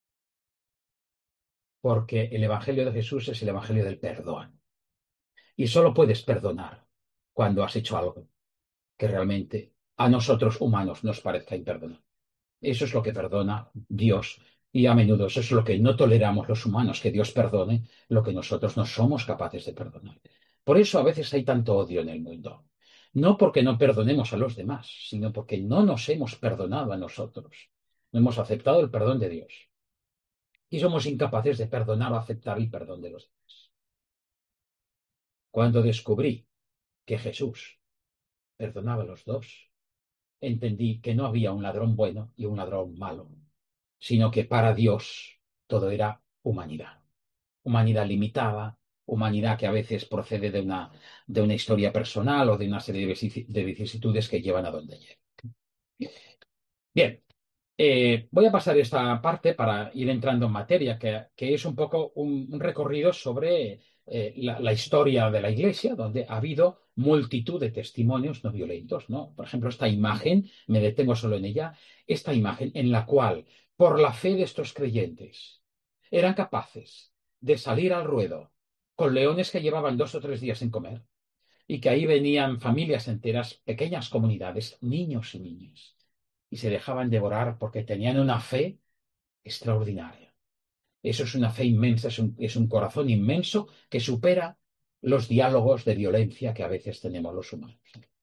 Porque el Evangelio de Jesús es el Evangelio del perdón. Y solo puedes perdonar cuando has hecho algo que realmente a nosotros humanos nos parezca imperdonable. Eso es lo que perdona Dios. Y a menudo eso es lo que no toleramos los humanos, que Dios perdone lo que nosotros no somos capaces de perdonar. Por eso a veces hay tanto odio en el mundo. No porque no perdonemos a los demás, sino porque no nos hemos perdonado a nosotros. No hemos aceptado el perdón de Dios. Y somos incapaces de perdonar o aceptar el perdón de los demás. Cuando descubrí que Jesús perdonaba a los dos, entendí que no había un ladrón bueno y un ladrón malo, sino que para Dios todo era humanidad. Humanidad limitada, humanidad que a veces procede de una historia personal o de una serie de vicisitudes que llevan a donde llegan. Bien, voy a pasar esta parte para ir entrando en materia, que es un poco un recorrido sobre la historia de la Iglesia, donde ha habido multitud de testimonios no violentos, ¿no? Por ejemplo, esta imagen, me detengo solo en ella, esta imagen en la cual, por la fe de estos creyentes, eran capaces de salir al ruedo con leones que llevaban 2 o 3 días sin comer, y que ahí venían familias enteras, pequeñas comunidades, niños y niñas, y se dejaban devorar porque tenían una fe extraordinaria. Eso es una fe inmensa, es un corazón inmenso que supera los diálogos de violencia que a veces tenemos los humanos.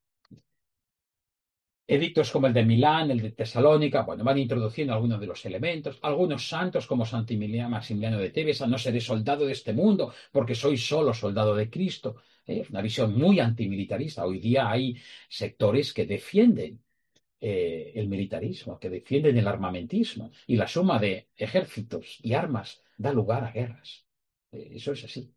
Edictos como el de Milán, el de Tesalónica, bueno, van introduciendo algunos de los elementos. Algunos santos, como Santo Maximiliano de Tebesa, no seré soldado de este mundo porque soy solo soldado de Cristo. Es una visión muy antimilitarista. Hoy día hay sectores que defienden el militarismo, que defienden el armamentismo, y la suma de ejércitos y armas da lugar a guerras. Eso es así.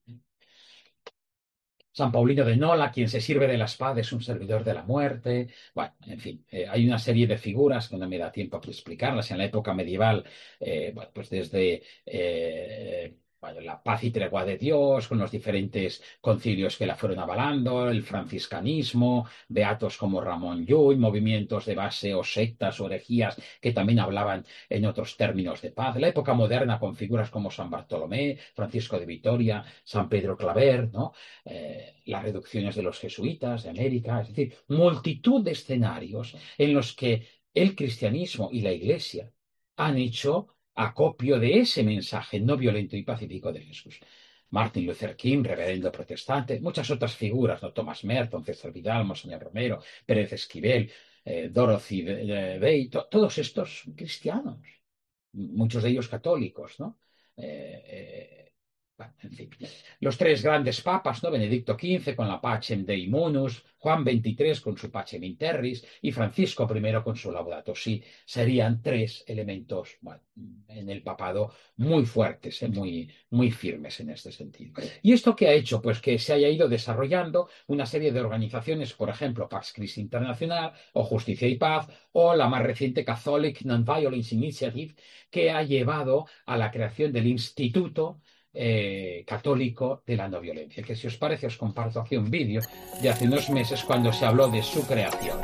San Paulino de Nola, quien se sirve de la espada es un servidor de la muerte. Bueno, en fin, hay una serie de figuras que no me da tiempo a explicarlas. En la época medieval, bueno, pues desde bueno, la paz y tregua de Dios, con los diferentes concilios que la fueron avalando, el franciscanismo, beatos como Ramón Llull, movimientos de base o sectas o herejías que también hablaban en otros términos de paz. La época moderna con figuras como San Bartolomé, Francisco de Vitoria, San Pedro Claver, ¿no? Las reducciones de los jesuitas de América, es decir, multitud de escenarios en los que el cristianismo y la Iglesia han hecho acopio de ese mensaje no violento y pacífico de Jesús. Martin Luther King, reverendo protestante, muchas otras figuras, ¿no? Thomas Merton, César Vidal, Monseñor Romero, Pérez Esquivel, Dorothy Day, todos estos cristianos, muchos de ellos católicos, ¿no? Bueno, en fin. Los 3 grandes papas, ¿no? Benedicto XV con la Pacem Dei Munus, Juan XXIII con su Pacem in Terris y Francisco I con su Laudato Si. Serían 3 elementos, bueno, en el papado muy fuertes, muy, muy firmes en este sentido. ¿Y esto qué ha hecho? Pues que se haya ido desarrollando una serie de organizaciones, por ejemplo, Pax Christi Internacional o Justicia y Paz, o la más reciente Catholic Non-Violence Initiative, que ha llevado a la creación del Instituto Católico de la No Violencia, que si os parece os comparto aquí un vídeo de hace unos meses cuando se habló de su creación.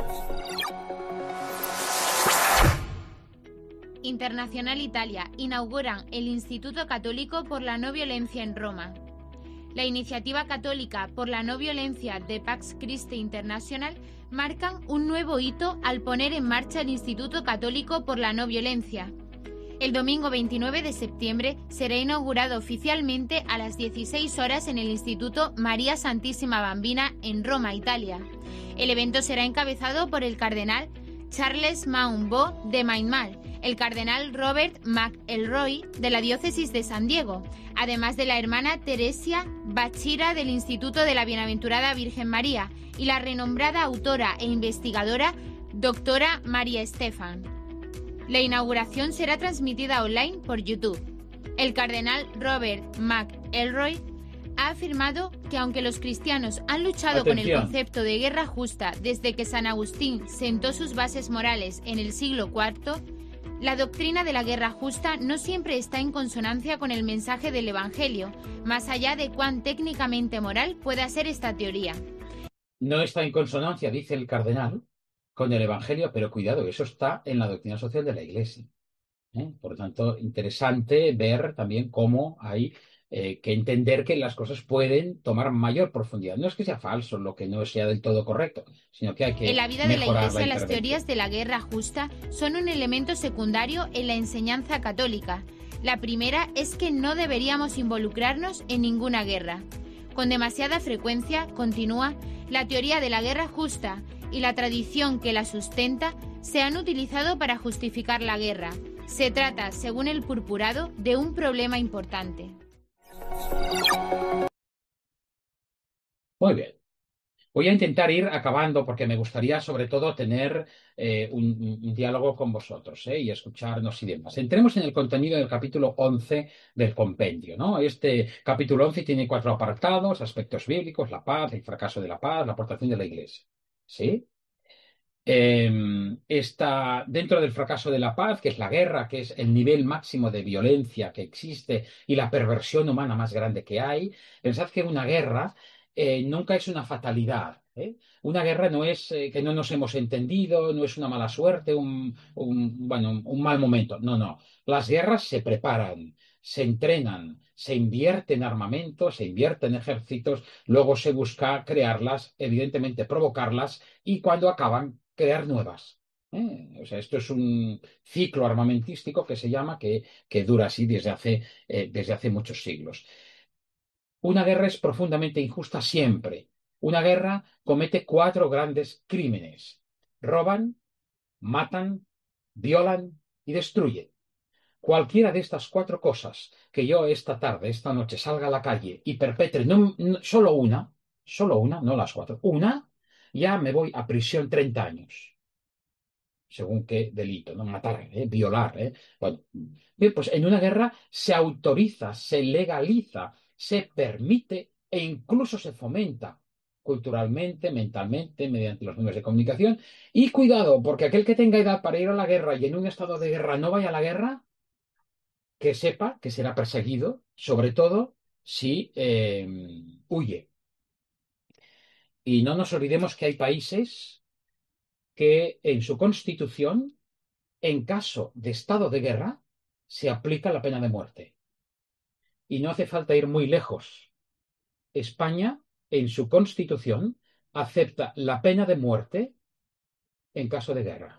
Internacional Italia inauguran el Instituto Católico por la No Violencia en Roma. La iniciativa católica por la no violencia de Pax Christi International marcan un nuevo hito al poner en marcha el Instituto Católico por la No Violencia. El domingo 29 de septiembre será inaugurado oficialmente a las 16 horas en el Instituto María Santísima Bambina en Roma, Italia. El evento será encabezado por el cardenal Charles Maumbo de Mainmal, el cardenal Robert McElroy de la diócesis de San Diego, además de la hermana Teresia Bachira del Instituto de la Bienaventurada Virgen María y la renombrada autora e investigadora doctora María Estefan. La inauguración será transmitida online por YouTube. El cardenal Robert McElroy ha afirmado que aunque los cristianos han luchado con el concepto de guerra justa desde que San Agustín sentó sus bases morales en el siglo IV, La doctrina de la guerra justa no siempre está en consonancia con el mensaje del Evangelio, más allá de cuán técnicamente moral pueda ser esta teoría. No está en consonancia, dice el cardenal, con el Evangelio, pero cuidado, eso está en la doctrina social de la Iglesia. Por lo tanto, interesante ver también cómo hay que entender que las cosas pueden tomar mayor profundidad. No es que sea falso, lo que no sea del todo correcto, sino que hay que En la vida de la mejorar Iglesia, la las intervención. teorías de la guerra justa son un elemento secundario en la enseñanza católica. La primera es que no deberíamos involucrarnos en ninguna guerra. Con demasiada frecuencia, continúa, la teoría de la guerra justa y la tradición que la sustenta se han utilizado para justificar la guerra. Se trata, según el purpurado, de un problema importante. Muy bien. Voy a intentar ir acabando porque me gustaría sobre todo tener un diálogo con vosotros y escucharnos y demás. Entremos en el contenido del capítulo 11 del compendio, ¿no? Este capítulo 11 tiene 4 apartados: aspectos bíblicos, la paz, el fracaso de la paz, la aportación de la Iglesia. ¿Sí? Está dentro del fracaso de la paz, que es la guerra, que es el nivel máximo de violencia que existe y la perversión humana más grande que hay. Pensad que una guerra nunca es una fatalidad. Una guerra no es que no nos hemos entendido, no es una mala suerte, un mal momento. No, no. Las guerras se preparan, se entrenan, se invierte en armamento, se invierte en ejércitos, luego se busca crearlas, evidentemente provocarlas, y cuando acaban, crear nuevas. O sea, esto es un ciclo armamentístico que se llama, que dura así desde hace muchos siglos. Una guerra es profundamente injusta siempre. Una guerra comete 4 grandes crímenes: roban, matan, violan y destruyen. Cualquiera de estas 4 cosas que yo esta tarde, esta noche, salga a la calle y perpetre solo una, no las 4, una, ya me voy a prisión 30 años. Según qué delito, ¿no? Matar, violar. Bueno, bien, pues en una guerra se autoriza, se legaliza, se permite e incluso se fomenta culturalmente, mentalmente, mediante los medios de comunicación. Y cuidado, porque aquel que tenga edad para ir a la guerra y en un estado de guerra no vaya a la guerra, que sepa que será perseguido, sobre todo si huye. Y no nos olvidemos que hay países que en su constitución, en caso de estado de guerra, se aplica la pena de muerte. Y no hace falta ir muy lejos. España, en su constitución, acepta la pena de muerte en caso de guerra.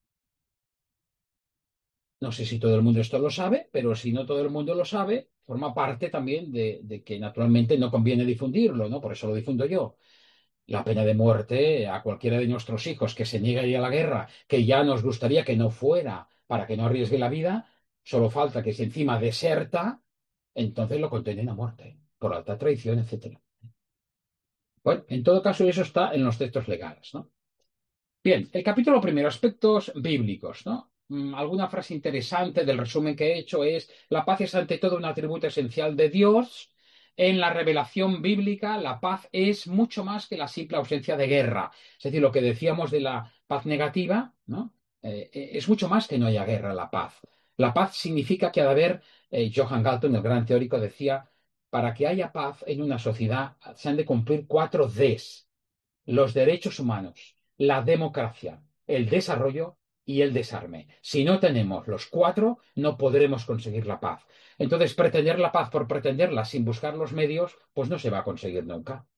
No sé si todo el mundo esto lo sabe, pero si no todo el mundo lo sabe, forma parte también de que naturalmente no conviene difundirlo, ¿no? Por eso lo difundo yo. La pena de muerte a cualquiera de nuestros hijos que se niegue a ir a la guerra, que ya nos gustaría que no fuera para que no arriesgue la vida, solo falta que si encima deserta, entonces lo condenen a muerte, por alta traición, etc. Bueno, en todo caso eso está en los textos legales, ¿no? Bien, el capítulo primero, aspectos bíblicos, ¿no? Alguna frase interesante del resumen que he hecho es: la paz es ante todo un atributo esencial de Dios. En la revelación bíblica, la paz es mucho más que la simple ausencia de guerra. Es decir, lo que decíamos de la paz negativa, ¿no? Es mucho más que no haya guerra, la paz. La paz significa que ha de haber, Johann Galton, el gran teórico, decía, para que haya paz en una sociedad se han de cumplir 4 Ds: los derechos humanos, la democracia, el desarrollo y el desarme. Si no tenemos los 4, no podremos conseguir la paz. Entonces, pretender la paz por pretenderla sin buscar los medios, pues no se va a conseguir nunca.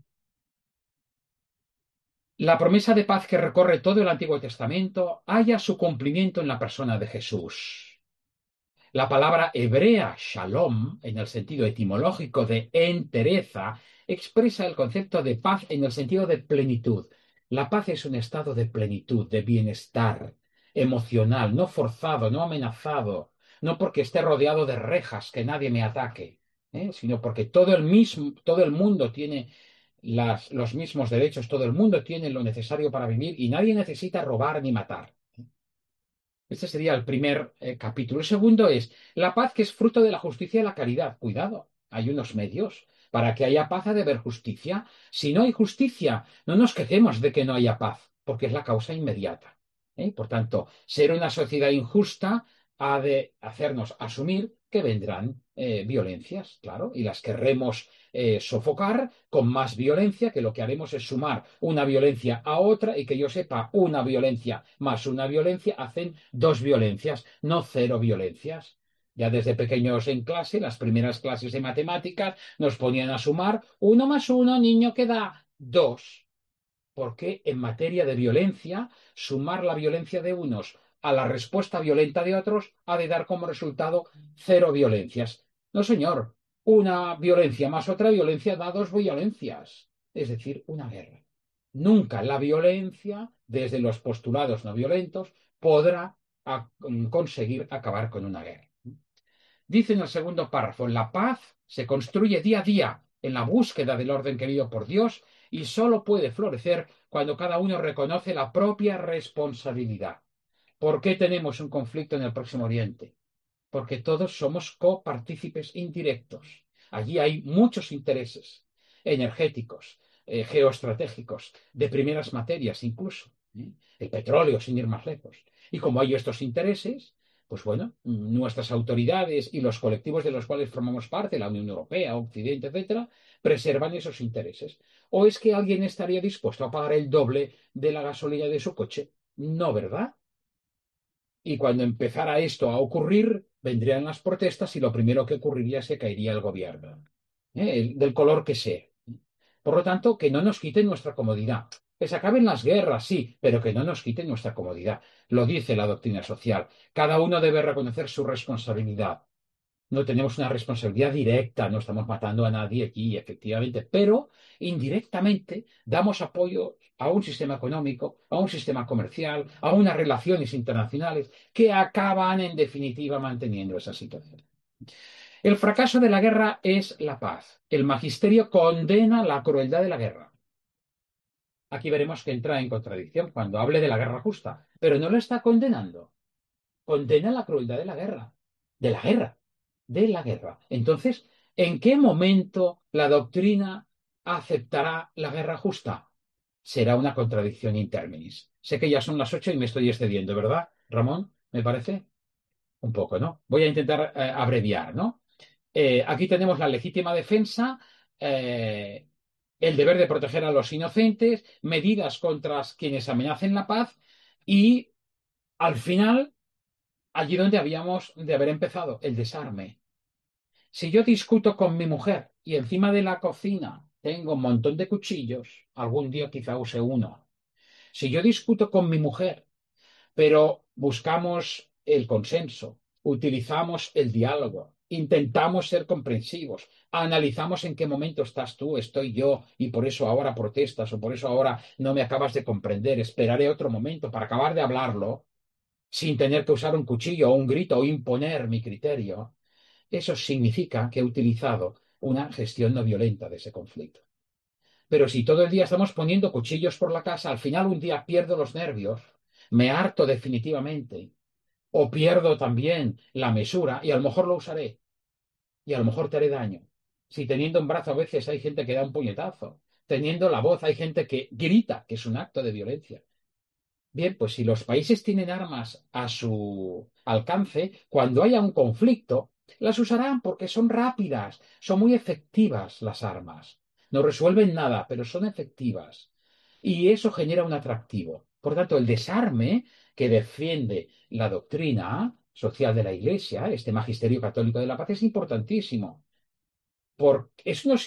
La promesa de paz que recorre todo el Antiguo Testamento halla su cumplimiento en la persona de Jesús. La palabra hebrea shalom, en el sentido etimológico de entereza, expresa el concepto de paz en el sentido de plenitud. La paz es un estado de plenitud, de bienestar emocional, no forzado, no amenazado, no porque esté rodeado de rejas que nadie me ataque, sino porque todo el mundo tiene los mismos derechos, todo el mundo tiene lo necesario para vivir y nadie necesita robar ni matar. Este sería el primer capítulo. El segundo es la paz, que es fruto de la justicia y la caridad. Cuidado, hay unos medios. Para que haya paz ha de haber justicia. Si no hay justicia, no nos quejemos de que no haya paz, porque es la causa inmediata. Por tanto, ser una sociedad injusta ha de hacernos asumir que vendrán violencias, claro, y las querremos sofocar con más violencia, que lo que haremos es sumar una violencia a otra y que yo sepa, una violencia más una violencia hacen 2 violencias, no 0 violencias. Ya desde pequeños en clase, las primeras clases de matemáticas, nos ponían a sumar 1 más 1, niño, que da 2. Porque en materia de violencia, sumar la violencia de unos a la respuesta violenta de otros ha de dar como resultado 0 violencias. No, señor. Una violencia más otra violencia da 2 violencias, es decir, una guerra. Nunca la violencia, desde los postulados no violentos, podrá conseguir acabar con una guerra. Dice en el segundo párrafo, la paz se construye día a día en la búsqueda del orden querido por Dios y solo puede florecer cuando cada uno reconoce la propia responsabilidad. ¿Por qué tenemos un conflicto en el Próximo Oriente? Porque todos somos copartícipes indirectos. Allí hay muchos intereses energéticos, geoestratégicos, de primeras materias incluso. El petróleo, sin ir más lejos. Y como hay estos intereses, pues bueno, nuestras autoridades y los colectivos de los cuales formamos parte, la Unión Europea, Occidente, etcétera, preservan esos intereses. ¿O es que alguien estaría dispuesto a pagar el doble de la gasolina de su coche? No, ¿verdad? Y cuando empezara esto a ocurrir, vendrían las protestas y lo primero que ocurriría es que caería el gobierno, del color que sea. Por lo tanto, que no nos quiten nuestra comodidad. Que se acaben las guerras, sí, pero que no nos quiten nuestra comodidad. Lo dice la doctrina social. Cada uno debe reconocer su responsabilidad. No tenemos una responsabilidad directa, no estamos matando a nadie aquí, efectivamente, pero indirectamente damos apoyo a un sistema económico, a un sistema comercial, a unas relaciones internacionales que acaban, en definitiva, manteniendo esa situación. El fracaso de la guerra es la paz. El magisterio condena la crueldad de la guerra. Aquí veremos que entra en contradicción cuando hable de la guerra justa, pero no lo está condenando. Condena la crueldad de la guerra. De la guerra. De la guerra. Entonces, ¿en qué momento la doctrina aceptará la guerra justa? Será una contradicción in terminis. Sé que ya son las 8 y me estoy excediendo, ¿verdad, Ramón? ¿Me parece? Un poco, ¿no? Voy a intentar abreviar, ¿no? Aquí tenemos la legítima defensa, el deber de proteger a los inocentes, medidas contra quienes amenacen la paz y, al final, allí donde habíamos de haber empezado, el desarme. Si yo discuto con mi mujer y encima de la cocina tengo un montón de cuchillos, algún día quizá use uno. Si yo discuto con mi mujer, pero buscamos el consenso, utilizamos el diálogo, intentamos ser comprensivos, analizamos en qué momento estás tú, estoy yo, y por eso ahora protestas o por eso ahora no me acabas de comprender, esperaré otro momento para acabar de hablarlo, sin tener que usar un cuchillo o un grito o imponer mi criterio, eso significa que he utilizado una gestión no violenta de ese conflicto. Pero si todo el día estamos poniendo cuchillos por la casa, al final un día pierdo los nervios, me harto definitivamente, o pierdo también la mesura y a lo mejor lo usaré y a lo mejor te haré daño. Si teniendo un brazo a veces hay gente que da un puñetazo, teniendo la voz hay gente que grita, que es un acto de violencia. Bien, pues si los países tienen armas a su alcance, cuando haya un conflicto, las usarán porque son rápidas, son muy efectivas las armas. No resuelven nada, pero son efectivas. Y eso genera un atractivo. Por tanto, el desarme que defiende la doctrina social de la Iglesia, este magisterio católico de la paz, es importantísimo. Porque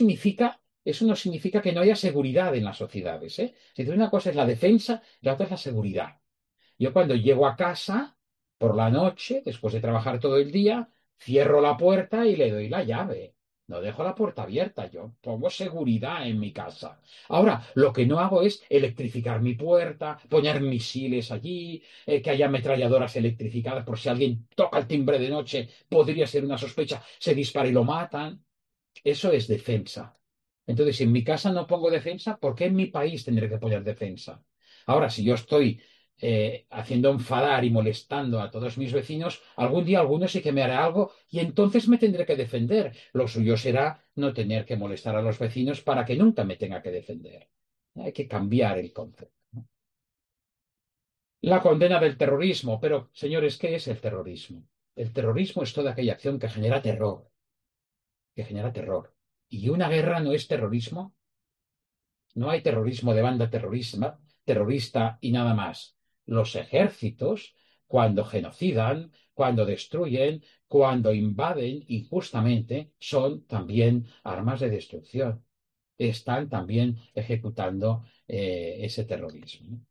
eso no significa que no haya seguridad en las sociedades, ¿eh? Si una cosa es la defensa y la otra es la seguridad. Yo cuando llego a casa por la noche, después de trabajar todo el día, cierro la puerta y le doy la llave. No dejo la puerta abierta, yo pongo seguridad en mi casa. Ahora, lo que no hago es electrificar mi puerta, poner misiles allí, que haya ametralladoras electrificadas por si alguien toca el timbre de noche, podría ser una sospecha, se dispara y lo matan. Eso es defensa. Entonces, si en mi casa no pongo defensa, ¿por qué en mi país tendré que poner defensa? Ahora, si yo estoy haciendo enfadar y molestando a todos mis vecinos, algún día alguno sí que me hará algo y entonces me tendré que defender. Lo suyo será no tener que molestar a los vecinos para que nunca me tenga que defender. Hay que cambiar el concepto, ¿no? La condena del terrorismo. Pero, señores, ¿qué es el terrorismo? El terrorismo es toda aquella acción que genera terror, que genera terror. ¿Y una guerra no es terrorismo? No hay terrorismo de banda terrorista y nada más. Los ejércitos, cuando genocidan, cuando destruyen, cuando invaden injustamente, son también armas de destrucción. Están también ejecutando ese terrorismo.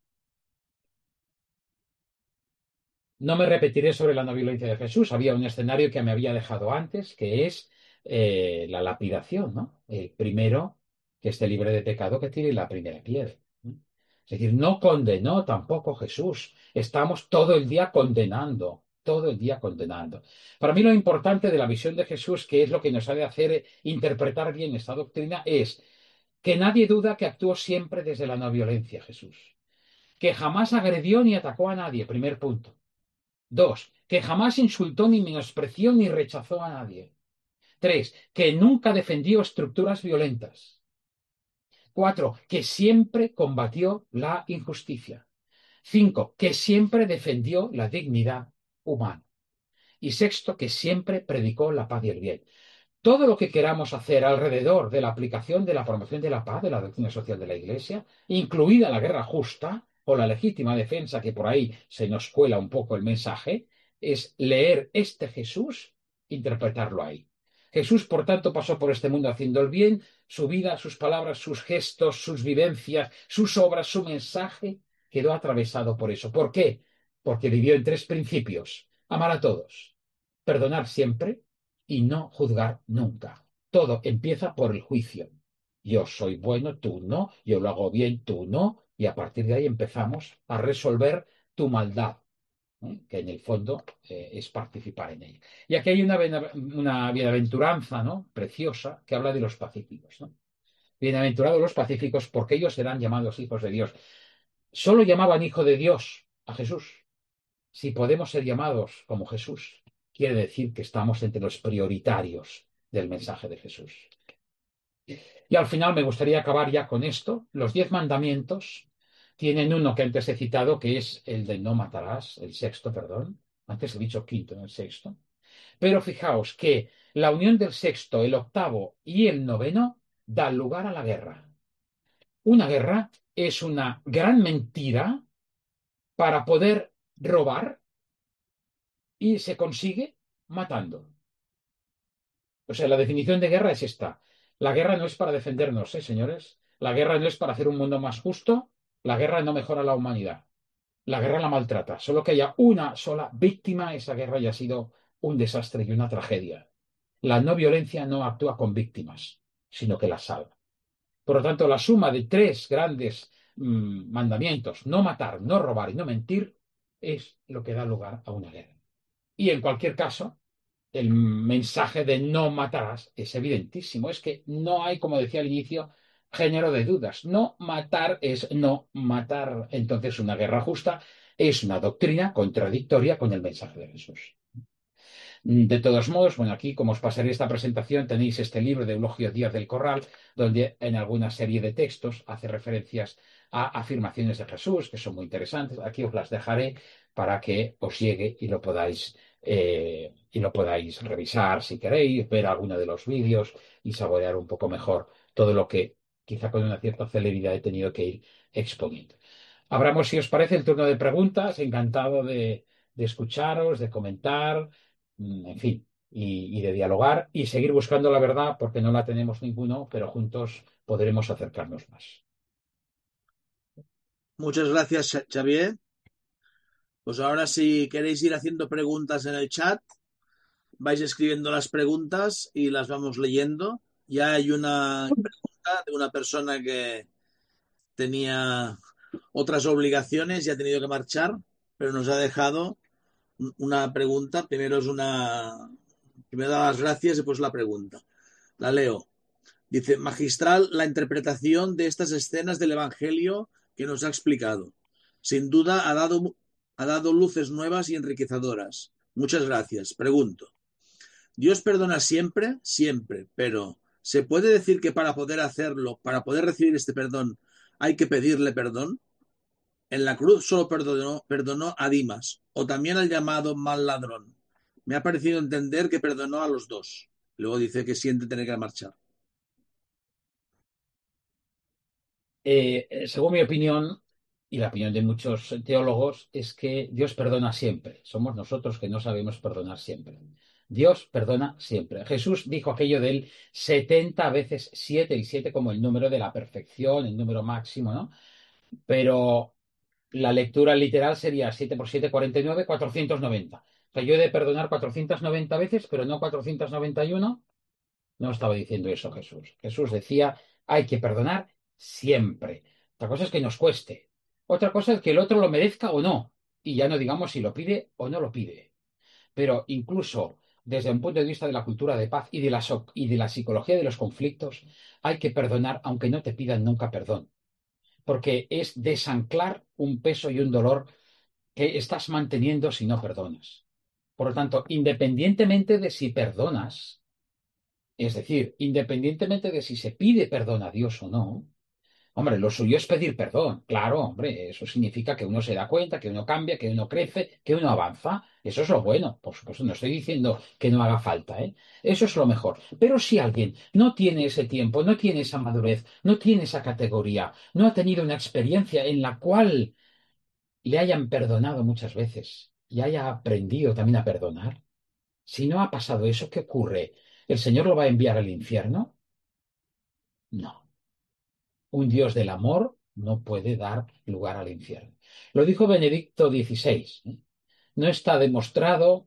No me repetiré sobre la no violencia de Jesús. Había un escenario que me había dejado antes, que es la lapidación, ¿no? El primero que esté libre de pecado que tire la primera piedra. ¿No? Es decir, no condenó tampoco Jesús. Estamos todo el día condenando, todo el día condenando. Para mí lo importante de la visión de Jesús, que es lo que nos ha de hacer interpretar bien esta doctrina, es que nadie duda que actuó siempre desde la no violencia Jesús. Que jamás agredió ni atacó a nadie, primer punto. Dos, que jamás insultó ni menospreció ni rechazó a nadie. Tres, que nunca defendió estructuras violentas. Cuatro, que siempre combatió la injusticia. Cinco, que siempre defendió la dignidad humana. Y sexto, que siempre predicó la paz y el bien. Todo lo que queramos hacer alrededor de la aplicación de la promoción de la paz, de la doctrina social de la Iglesia, incluida la guerra justa o la legítima defensa, que por ahí se nos cuela un poco el mensaje, es leer este Jesús, interpretarlo ahí. Jesús, por tanto, pasó por este mundo haciendo el bien, su vida, sus palabras, sus gestos, sus vivencias, sus obras, su mensaje, quedó atravesado por eso. ¿Por qué? Porque vivió en tres principios. Amar a todos, perdonar siempre y no juzgar nunca. Todo empieza por el juicio. Yo soy bueno, tú no, yo lo hago bien, tú no, y a partir de ahí empezamos a resolver tu maldad, que en el fondo es participar en ella. Y aquí hay una bienaventuranza, ¿no? Preciosa, que habla de los pacíficos, ¿no? Bienaventurados los pacíficos, porque ellos serán llamados hijos de Dios. Solo llamaban hijo de Dios a Jesús. Si podemos ser llamados como Jesús, quiere decir que estamos entre los prioritarios del mensaje de Jesús. Y al final me gustaría acabar ya con esto. Los 10 mandamientos tienen uno que antes he citado, que es el de no matarás, el sexto, perdón. Antes he dicho quinto, no el sexto. Pero fijaos que la unión del sexto, el octavo y el noveno da lugar a la guerra. Una guerra es una gran mentira para poder robar y se consigue matando. O sea, la definición de guerra es esta. La guerra no es para defendernos, señores. La guerra no es para hacer un mundo más justo. La guerra no mejora la humanidad. La guerra la maltrata. Solo que haya una sola víctima, esa guerra ya ha sido un desastre y una tragedia. La no violencia no actúa con víctimas, sino que las salva. Por lo tanto, la suma de tres grandes mandamientos, no matar, no robar y no mentir, es lo que da lugar a una guerra. Y en cualquier caso, el mensaje de no matarás es evidentísimo. Es que no hay, como decía al inicio, género de dudas. No matar es no matar. Entonces, una guerra justa es una doctrina contradictoria con el mensaje de Jesús. De todos modos, bueno, aquí, como os pasaré esta presentación, tenéis este libro de Eulogio Díaz del Corral, donde en alguna serie de textos hace referencias a afirmaciones de Jesús, que son muy interesantes. Aquí os las dejaré para que os llegue y lo podáis revisar si queréis, ver alguno de los vídeos y saborear un poco mejor todo lo que quizá con una cierta celeridad he tenido que ir exponiendo. Abramos, si os parece, el turno de preguntas. Encantado de escucharos, de comentar, en fin, y de dialogar y seguir buscando la verdad porque no la tenemos ninguno, pero juntos podremos acercarnos más. Muchas gracias, Xavier. Pues ahora, si queréis ir haciendo preguntas en el chat, vais escribiendo las preguntas y las vamos leyendo. Ya hay una pregunta de una persona que tenía otras obligaciones y ha tenido que marchar, pero nos ha dejado una pregunta. Primero da las gracias y después la pregunta. La leo. Dice: magistral la interpretación de estas escenas del Evangelio que nos ha explicado. Sin duda ha dado luces nuevas y enriquecedoras. Muchas gracias. Pregunto: ¿Dios perdona siempre? Siempre, pero ¿se puede decir que para poder hacerlo, para poder recibir este perdón, hay que pedirle perdón? En la cruz solo perdonó a Dimas, o también al llamado mal ladrón. Me ha parecido entender que perdonó a los dos. Luego dice que siente tener que marchar. Según mi opinión y la opinión de muchos teólogos, es que Dios perdona siempre. Somos nosotros que no sabemos perdonar siempre. Dios perdona siempre. Jesús dijo aquello del 70 veces 7, y 7 como el número de la perfección, el número máximo, ¿no? Pero la lectura literal sería 7 por 7, 49, 490. O sea, yo he de perdonar 490 veces, pero no 491. No estaba diciendo eso Jesús. Jesús decía, hay que perdonar siempre. Otra cosa es que nos cueste. Otra cosa es que el otro lo merezca o no. Y ya no digamos si lo pide o no lo pide. Pero incluso desde un punto de vista de la cultura de paz y de la psicología de los conflictos, hay que perdonar aunque no te pidan nunca perdón. Porque es desanclar un peso y un dolor que estás manteniendo si no perdonas. Por lo tanto, independientemente de si perdonas, es decir, independientemente de si se pide perdón a Dios o no, hombre, lo suyo es pedir perdón. Claro, hombre, eso significa que uno se da cuenta, que uno cambia, que uno crece, que uno avanza. Eso es lo bueno. Por supuesto, no estoy diciendo que no haga falta, ¿eh? Eso es lo mejor. Pero si alguien no tiene ese tiempo, no tiene esa madurez, no tiene esa categoría, no ha tenido una experiencia en la cual le hayan perdonado muchas veces y haya aprendido también a perdonar, si no ha pasado eso, ¿qué ocurre? ¿El Señor lo va a enviar al infierno? No. Un Dios del amor no puede dar lugar al infierno. Lo dijo Benedicto XVI. ¿Eh? No está demostrado,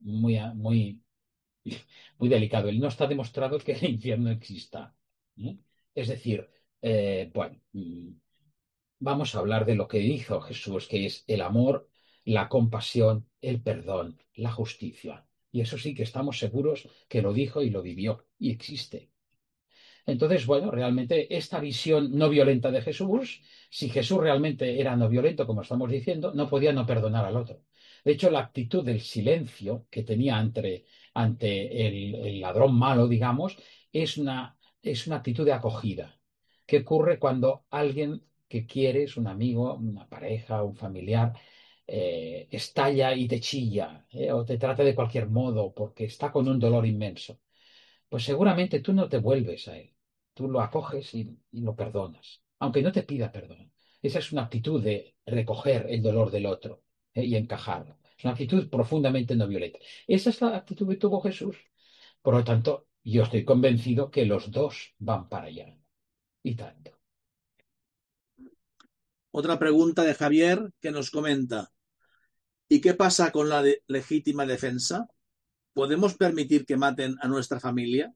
muy delicado, no está demostrado que el infierno exista. ¿Eh? Es decir, bueno, vamos a hablar de lo que hizo Jesús, que es el amor, la compasión, el perdón, la justicia. Y eso sí que estamos seguros que lo dijo y lo vivió y existe. Entonces, bueno, realmente esta visión no violenta de Jesús, si Jesús realmente era no violento, como estamos diciendo, no podía no perdonar al otro. De hecho, la actitud del silencio que tenía ante el ladrón malo, digamos, es una actitud de acogida. ¿Qué ocurre cuando alguien que quieres, un amigo, una pareja, un familiar, estalla y te chilla, o te trata de cualquier modo porque está con un dolor inmenso? Pues seguramente tú no te vuelves a él. Tú lo acoges y lo perdonas, aunque no te pida perdón. Esa es una actitud de recoger el dolor del otro, y encajarlo. Es una actitud profundamente no violenta. Esa es la actitud que tuvo Jesús. Por lo tanto, yo estoy convencido que los dos van para allá. Y tanto. Otra pregunta de Javier que nos comenta. ¿Y qué pasa con la legítima defensa? ¿Podemos permitir que maten a nuestra familia?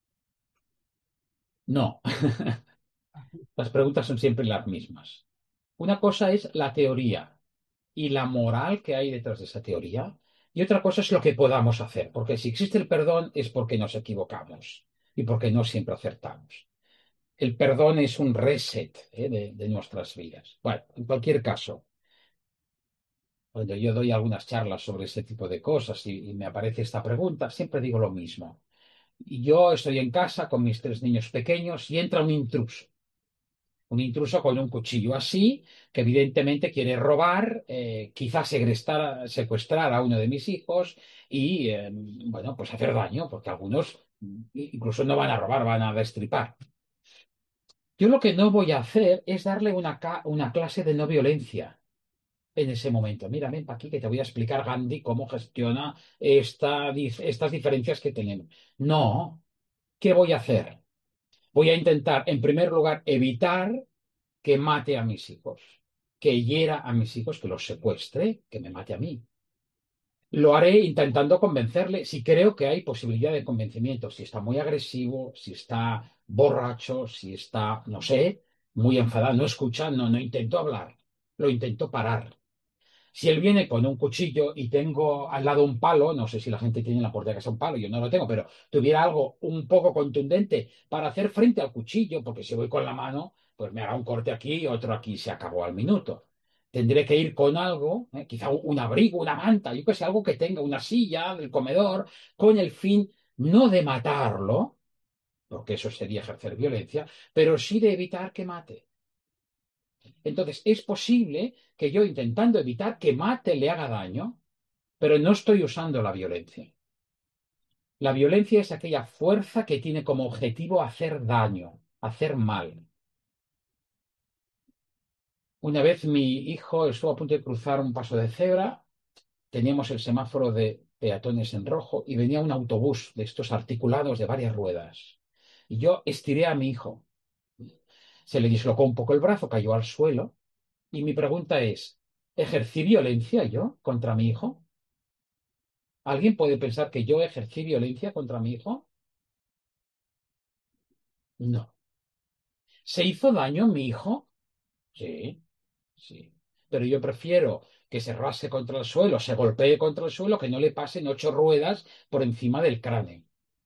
No. Las preguntas son siempre las mismas. Una cosa es la teoría y la moral que hay detrás de esa teoría, y otra cosa es lo que podamos hacer, porque si existe el perdón es porque nos equivocamos y porque no siempre acertamos. El perdón es un reset, de nuestras vidas. Bueno, en cualquier caso, cuando yo doy algunas charlas sobre este tipo de cosas y me aparece esta pregunta, siempre digo lo mismo. Y yo estoy en casa con mis 3 niños pequeños y entra un intruso. Un intruso con un cuchillo así, que evidentemente quiere robar, quizás secuestrar a uno de mis hijos y, bueno, pues hacer daño, porque algunos incluso no van a robar, van a destripar. Yo lo que no voy a hacer es darle una clase de no violencia en ese momento. Mira, ven para aquí que te voy a explicar, Gandhi, cómo gestiona estas diferencias que tenemos. No, ¿qué voy a hacer? Voy a intentar, en primer lugar, evitar que mate a mis hijos, que hiera a mis hijos, que los secuestre, que me mate a mí. Lo haré intentando convencerle, si creo que hay posibilidad de convencimiento, si está muy agresivo, si está borracho, si está, no sé, muy enfadado, no escucha, no intento hablar, lo intento parar. Si él viene con un cuchillo y tengo al lado un palo, no sé si la gente tiene en la puerta de casa un palo, yo no lo tengo, pero tuviera algo un poco contundente para hacer frente al cuchillo, porque si voy con la mano, pues me hará un corte aquí y otro aquí, se acabó al minuto. Tendré que ir con algo, quizá un abrigo, una manta, yo que sé, algo que tenga una silla del comedor, con el fin no de matarlo, porque eso sería ejercer violencia, pero sí de evitar que mate. Entonces, es posible que yo, intentando evitar que mate, le haga daño, pero no estoy usando la violencia. La violencia es aquella fuerza que tiene como objetivo hacer daño, hacer mal. Una vez mi hijo estuvo a punto de cruzar un paso de cebra, teníamos el semáforo de peatones en rojo y venía un autobús de estos articulados de varias ruedas. Y yo estiré a mi hijo. Se le dislocó un poco el brazo, cayó al suelo. Y mi pregunta es, ¿ejercí violencia yo contra mi hijo? ¿Alguien puede pensar que yo ejercí violencia contra mi hijo? No. ¿Se hizo daño mi hijo? Sí, sí. Pero yo prefiero que se rase contra el suelo, se golpee contra el suelo, que no le pasen 8 ruedas por encima del cráneo.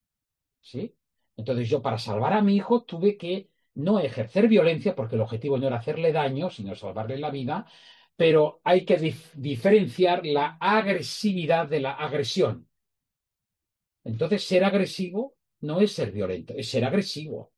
¿Sí? Entonces yo, para salvar a mi hijo, tuve que no ejercer violencia, porque el objetivo no era hacerle daño, sino salvarle la vida, pero hay que diferenciar la agresividad de la agresión. Entonces, ser agresivo no es ser violento, es ser agresivo.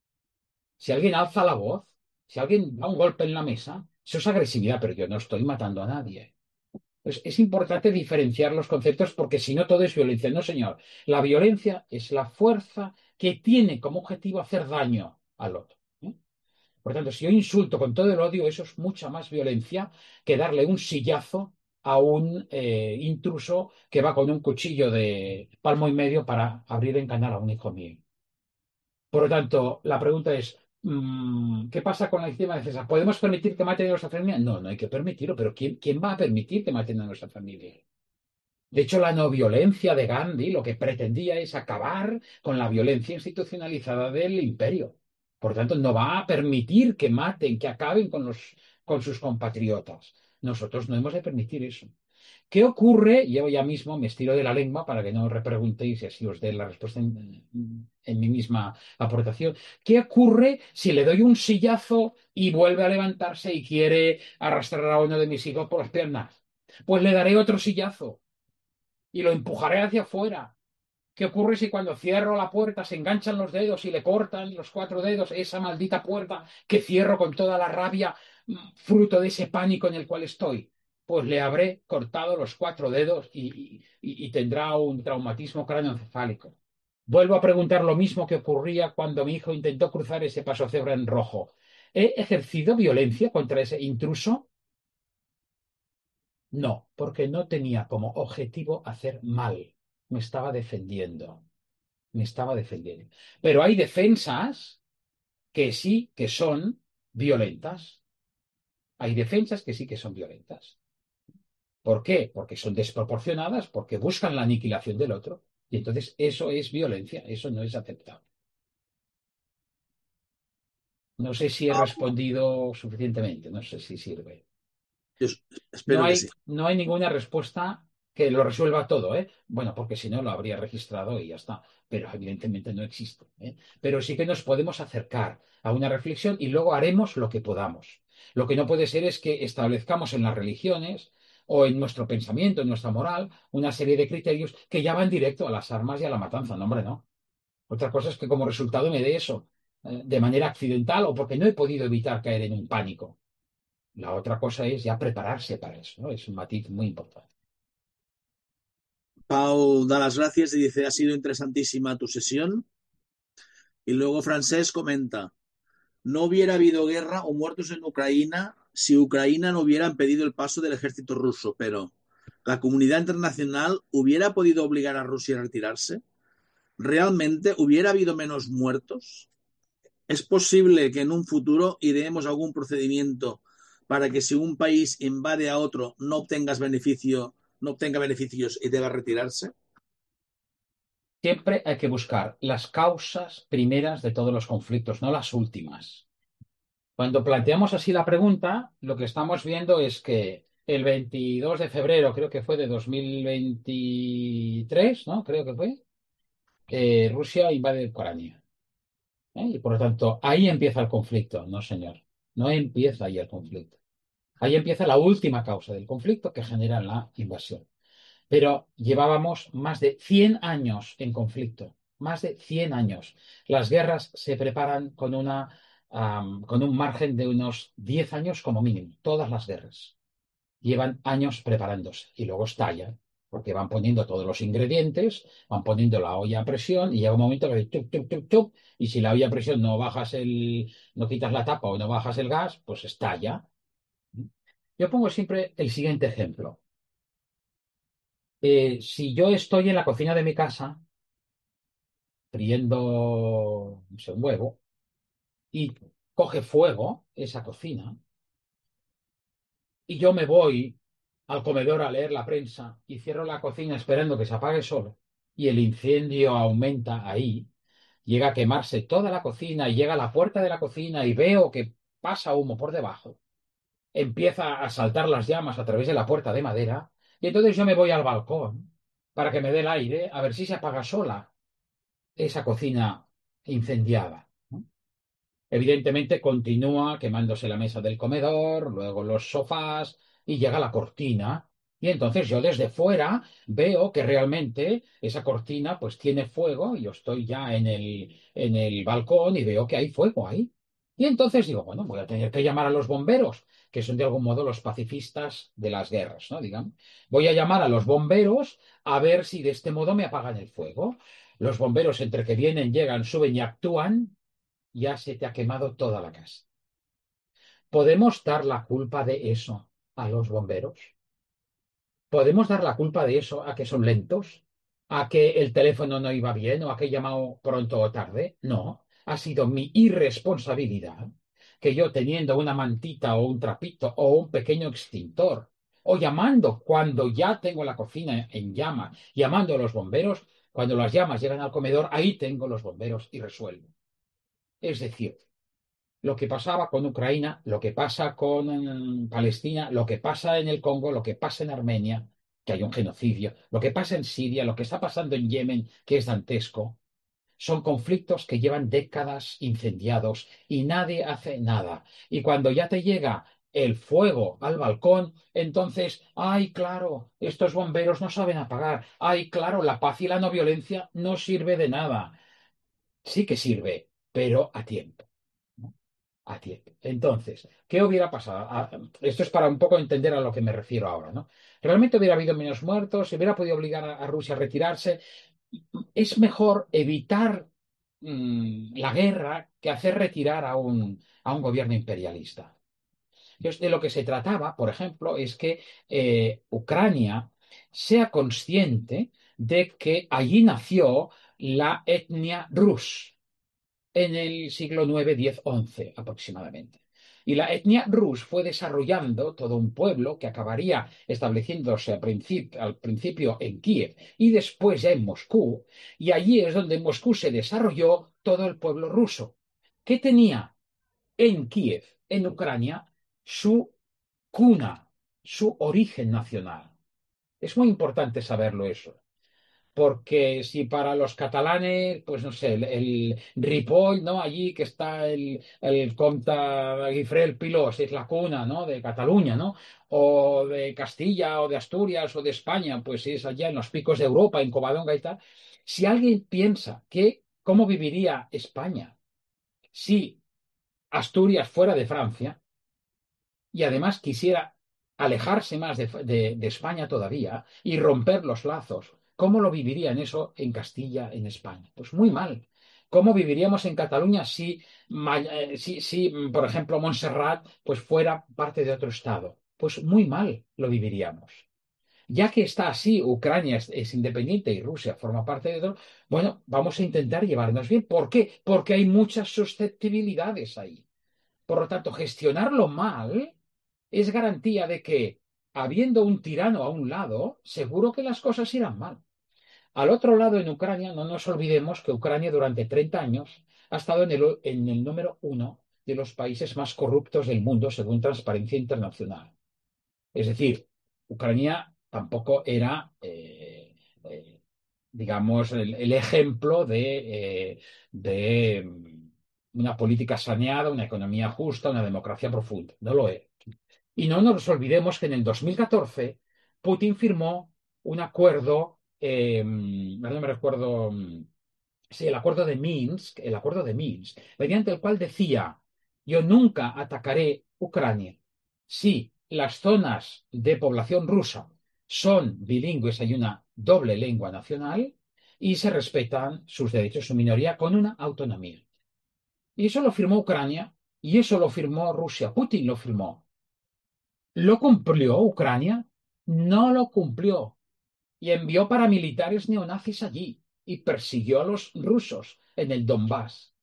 Si alguien alza la voz, si alguien da un golpe en la mesa, eso es agresividad, pero yo no estoy matando a nadie. Es importante diferenciar los conceptos, porque si no todo es violencia. No, señor. La violencia es la fuerza que tiene como objetivo hacer daño al otro. ¿Eh? Por tanto, si yo insulto con todo el odio, eso es mucha más violencia que darle un sillazo a un intruso que va con un cuchillo de palmo y medio para abrir en canal a un hijo mío. Por lo tanto, la pregunta es, ¿qué pasa con la extrema defensa? ¿Podemos permitir que maten a nuestra familia? No, no hay que permitirlo, pero ¿quién va a permitir que maten a nuestra familia? De hecho, la no violencia de Gandhi lo que pretendía es acabar con la violencia institucionalizada del imperio. Por tanto, no va a permitir que maten, que acaben con sus compatriotas. Nosotros no hemos de permitir eso. ¿Qué ocurre? Yo ya mismo me estiro de la lengua para que no repreguntéis y así os dé la respuesta en mi misma aportación. ¿Qué ocurre si le doy un sillazo y vuelve a levantarse y quiere arrastrar a uno de mis hijos por las piernas? Pues le daré otro sillazo y lo empujaré hacia afuera. ¿Qué ocurre si cuando cierro la puerta se enganchan los dedos y le cortan los 4 dedos, esa maldita puerta que cierro con toda la rabia, fruto de ese pánico en el cual estoy? Pues le habré cortado los 4 dedos y tendrá un traumatismo cráneoencefálico. Vuelvo a preguntar lo mismo que ocurría cuando mi hijo intentó cruzar ese paso cebra en rojo. ¿He ejercido violencia contra ese intruso? No, porque no tenía como objetivo hacer mal. Me estaba defendiendo. Me estaba defendiendo. Pero hay defensas que sí que son violentas. Hay defensas que sí que son violentas. ¿Por qué? Porque son desproporcionadas, porque buscan la aniquilación del otro. Y entonces eso es violencia, eso no es aceptable. No sé si he respondido suficientemente, no sé si sirve. Yo No espero que hay, sí. no hay ninguna respuesta que lo resuelva todo, ¿eh? Bueno, porque si no lo habría registrado y ya está. Pero evidentemente no existe, ¿eh? Pero sí que nos podemos acercar a una reflexión y luego haremos lo que podamos. Lo que no puede ser es que establezcamos en las religiones o en nuestro pensamiento, en nuestra moral, una serie de criterios que ya van directo a las armas y a la matanza. No, hombre, no. Otra cosa es que como resultado me dé eso, de manera accidental o porque no he podido evitar caer en un pánico. La otra cosa es ya prepararse para eso, ¿no? Es un matiz muy importante. Pau da las gracias y dice, ha sido interesantísima tu sesión. Y luego Francés comenta, no hubiera habido guerra o muertos en Ucrania si Ucrania no hubiera impedido el paso del ejército ruso, pero ¿la comunidad internacional hubiera podido obligar a Rusia a retirarse? ¿Realmente hubiera habido menos muertos? ¿Es posible que en un futuro ideemos algún procedimiento para que si un país invade a otro no obtenga beneficios y deba retirarse? Siempre hay que buscar las causas primeras de todos los conflictos, no las últimas. Cuando planteamos así la pregunta, lo que estamos viendo es que el 22 de febrero, creo que fue de 2023, ¿no? Creo que fue, Rusia invade Ucrania. Y por lo tanto, ahí empieza el conflicto. No, señor. No empieza ahí el conflicto. Ahí empieza la última causa del conflicto que genera la invasión. Pero llevábamos más de 100 años en conflicto, más de 100 años. Las guerras se preparan con una con un margen de unos 10 años como mínimo. Todas las guerras llevan años preparándose y luego estallan, porque van poniendo todos los ingredientes, van poniendo la olla a presión y llega un momento que tup, tup, tup, tup, y si la olla a presión no quitas la tapa o no bajas el gas, pues estalla. Yo pongo siempre el siguiente ejemplo. Si yo estoy en la cocina de mi casa friendo, no sé, un huevo y coge fuego esa cocina y yo me voy al comedor a leer la prensa y cierro la cocina esperando que se apague solo y el incendio aumenta ahí, llega a quemarse toda la cocina y llega a la puerta de la cocina y veo que pasa humo por debajo, empieza a saltar las llamas a través de la puerta de madera y entonces yo me voy al balcón para que me dé el aire a ver si se apaga sola esa cocina incendiada, ¿no? Evidentemente continúa quemándose la mesa del comedor, luego los sofás y llega la cortina. Y entonces yo desde fuera veo que realmente esa cortina pues tiene fuego y yo estoy ya en el balcón y veo que hay fuego ahí. Y entonces digo, bueno, voy a tener que llamar a los bomberos, que son de algún modo los pacifistas de las guerras, ¿no? Digamos. Voy a llamar a los bomberos a ver si de este modo me apagan el fuego. Los bomberos entre que vienen, llegan, suben y actúan, ya se te ha quemado toda la casa. ¿Podemos dar la culpa de eso a los bomberos? ¿Podemos dar la culpa de eso a que son lentos? ¿A que el teléfono no iba bien o a que he llamado pronto o tarde? No, ha sido mi irresponsabilidad que yo teniendo una mantita o un trapito o un pequeño extintor o llamando cuando ya tengo la cocina en llama, llamando a los bomberos, cuando las llamas llegan al comedor, ahí tengo los bomberos y resuelvo. Es decir, lo que pasaba con Ucrania, lo que pasa con Palestina, lo que pasa en el Congo, lo que pasa en Armenia, que hay un genocidio, lo que pasa en Siria, lo que está pasando en Yemen, que es dantesco, son conflictos que llevan décadas incendiados y nadie hace nada. Y cuando ya te llega el fuego al balcón, entonces, ay, claro, estos bomberos no saben apagar, ay, claro, la paz y la no violencia no sirve de nada. Sí que sirve, pero a tiempo, ¿no? A tiempo. Entonces, ¿qué hubiera pasado? Esto es para un poco entender a lo que me refiero ahora, ¿no? Realmente hubiera habido menos muertos, se hubiera podido obligar a Rusia a retirarse. Es mejor evitar la guerra que hacer retirar a un gobierno imperialista. Entonces, de lo que se trataba, por ejemplo, es que Ucrania sea consciente de que allí nació la etnia rus en el siglo IX, X, XI aproximadamente. Y la etnia rus fue desarrollando todo un pueblo que acabaría estableciéndose al principio en Kiev y después ya en Moscú. Y allí es donde en Moscú se desarrolló todo el pueblo ruso, que tenía en Kiev, en Ucrania, su cuna, su origen nacional. Es muy importante saberlo eso. Porque si para los catalanes, pues no sé, el Ripoll, ¿no? Allí que está el comte Guifré el Pilós, es la cuna, ¿no? De Cataluña, ¿no? O de Castilla, o de Asturias, o de España, pues es allá en los picos de Europa, en Covadonga y tal. Si alguien piensa que cómo viviría España si Asturias fuera de Francia, y además quisiera alejarse más de España todavía y romper los lazos, ¿cómo lo vivirían eso en Castilla, en España? Pues muy mal. ¿Cómo viviríamos en Cataluña si, por ejemplo, Montserrat pues fuera parte de otro estado? Pues muy mal lo viviríamos. Ya que está así, Ucrania es independiente y Rusia forma parte de todo, bueno, vamos a intentar llevarnos bien. ¿Por qué? Porque hay muchas susceptibilidades ahí. Por lo tanto, gestionarlo mal es garantía de que, habiendo un tirano a un lado, seguro que las cosas irán mal. Al otro lado, en Ucrania, no nos olvidemos que Ucrania durante 30 años ha estado en el número uno de los países más corruptos del mundo, según Transparencia Internacional. Es decir, Ucrania tampoco era, digamos, el ejemplo de una política saneada, una economía justa, una democracia profunda. No lo era. Y no nos olvidemos que en el 2014 Putin firmó un acuerdo, no me recuerdo, sí, el acuerdo de Minsk, mediante el cual decía yo nunca atacaré Ucrania si las zonas de población rusa son bilingües, hay una doble lengua nacional y se respetan sus derechos, su minoría, con una autonomía. Y eso lo firmó Ucrania y eso lo firmó Rusia. Putin lo firmó. ¿Lo cumplió Ucrania? No lo cumplió. Y envió paramilitares neonazis allí y persiguió a los rusos en el Donbass.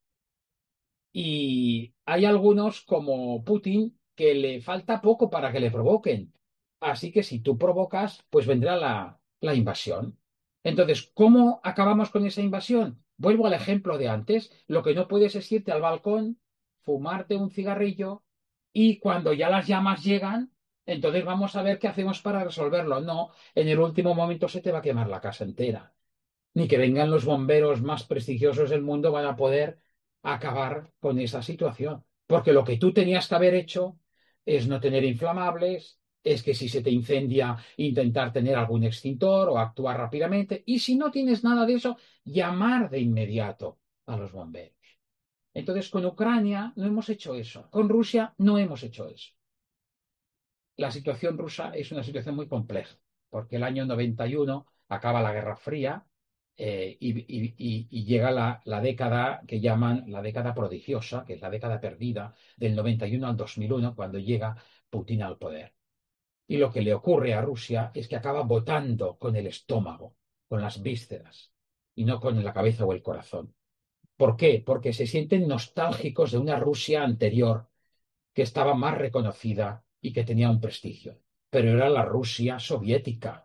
Y hay algunos como Putin que le falta poco para que le provoquen. Así que si tú provocas, pues vendrá la invasión. Entonces, ¿cómo acabamos con esa invasión? Vuelvo al ejemplo de antes. Lo que no puedes es irte al balcón, fumarte un cigarrillo y cuando ya las llamas llegan, entonces vamos a ver qué hacemos para resolverlo. No, en el último momento se te va a quemar la casa entera. Ni que vengan los bomberos más prestigiosos del mundo van a poder acabar con esa situación. Porque lo que tú tenías que haber hecho es no tener inflamables, es que si se te incendia, intentar tener algún extintor o actuar rápidamente. Y si no tienes nada de eso, llamar de inmediato a los bomberos. Entonces, con Ucrania no hemos hecho eso. Con Rusia no hemos hecho eso. La situación rusa es una situación muy compleja, porque el año 91 acaba la Guerra Fría y llega la década que llaman la década prodigiosa, que es la década perdida del 91 al 2001, cuando llega Putin al poder. Y lo que le ocurre a Rusia es que acaba votando con el estómago, con las vísceras, y no con la cabeza o el corazón. ¿Por qué? Porque se sienten nostálgicos de una Rusia anterior que estaba más reconocida y que tenía un prestigio. Pero era la Rusia soviética.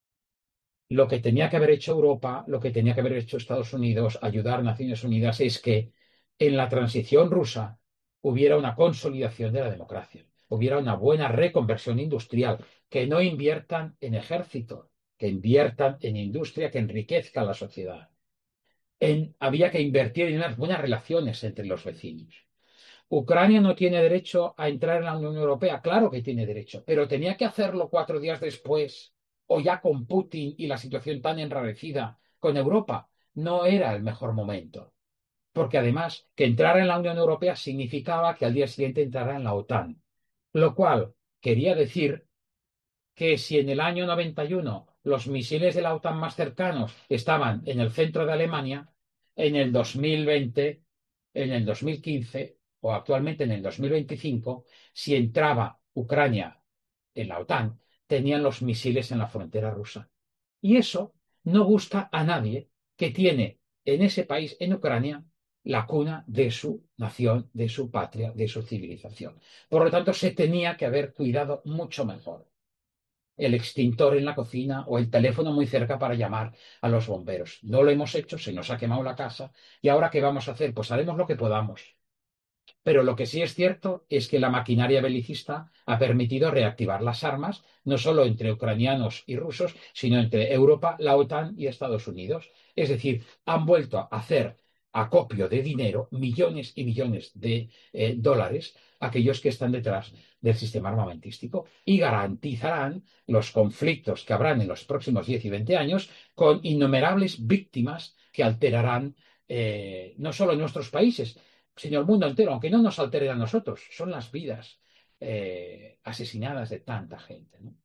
Lo que tenía que haber hecho Europa, lo que tenía que haber hecho Estados Unidos, ayudar a Naciones Unidas, es que en la transición rusa hubiera una consolidación de la democracia, hubiera una buena reconversión industrial, que no inviertan en ejército, que inviertan en industria que enriquezca a la sociedad. Había que invertir en unas buenas relaciones entre los vecinos. Ucrania no tiene derecho a entrar en la Unión Europea. Claro que tiene derecho, pero tenía que hacerlo 4 días después o ya con Putin y la situación tan enrarecida con Europa. No era el mejor momento, porque además que entrara en la Unión Europea significaba que al día siguiente entrara en la OTAN, lo cual quería decir que si en el año 91 los misiles de la OTAN más cercanos estaban en el centro de Alemania, en el 2020, en el 2015 o actualmente en el 2025, si entraba Ucrania en la OTAN, tenían los misiles en la frontera rusa. Y eso no gusta a nadie que tiene en ese país, en Ucrania, la cuna de su nación, de su patria, de su civilización. Por lo tanto, se tenía que haber cuidado mucho mejor el extintor en la cocina o el teléfono muy cerca para llamar a los bomberos. No lo hemos hecho, se nos ha quemado la casa. ¿Y ahora qué vamos a hacer? Pues haremos lo que podamos. Pero lo que sí es cierto es que la maquinaria belicista ha permitido reactivar las armas, no solo entre ucranianos y rusos, sino entre Europa, la OTAN y Estados Unidos. Es decir, han vuelto a hacer acopio de dinero, millones y millones de dólares, aquellos que están detrás del sistema armamentístico y garantizarán los conflictos que habrán en los próximos 10 y 20 años con innumerables víctimas que alterarán no solo nuestros países, sino el mundo entero, aunque no nos altere a nosotros, son las vidas asesinadas de tanta gente, ¿no?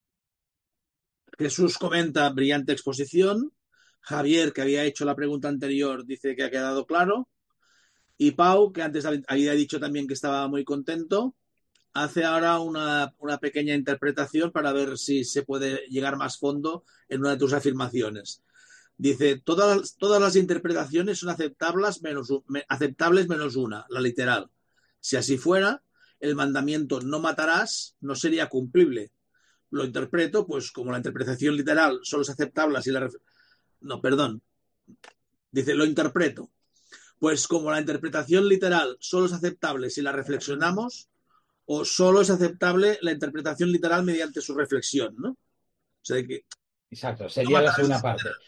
Jesús comenta brillante exposición. Javier, que había hecho la pregunta anterior, dice que ha quedado claro. Y Pau, que antes había dicho también que estaba muy contento, hace ahora una pequeña interpretación para ver si se puede llegar más fondo en una de tus afirmaciones. Dice, todas las interpretaciones son aceptables menos una, la literal. Si así fuera, el mandamiento no matarás no sería cumplible. Lo interpreto, pues como la interpretación literal solo es aceptable si la... No, perdón. Dice, lo interpreto. Pues como la interpretación literal solo es aceptable si la reflexionamos, o solo es aceptable la interpretación literal mediante su reflexión, ¿no? O sea, que Exacto, no sería la matarás segunda es parte. literal.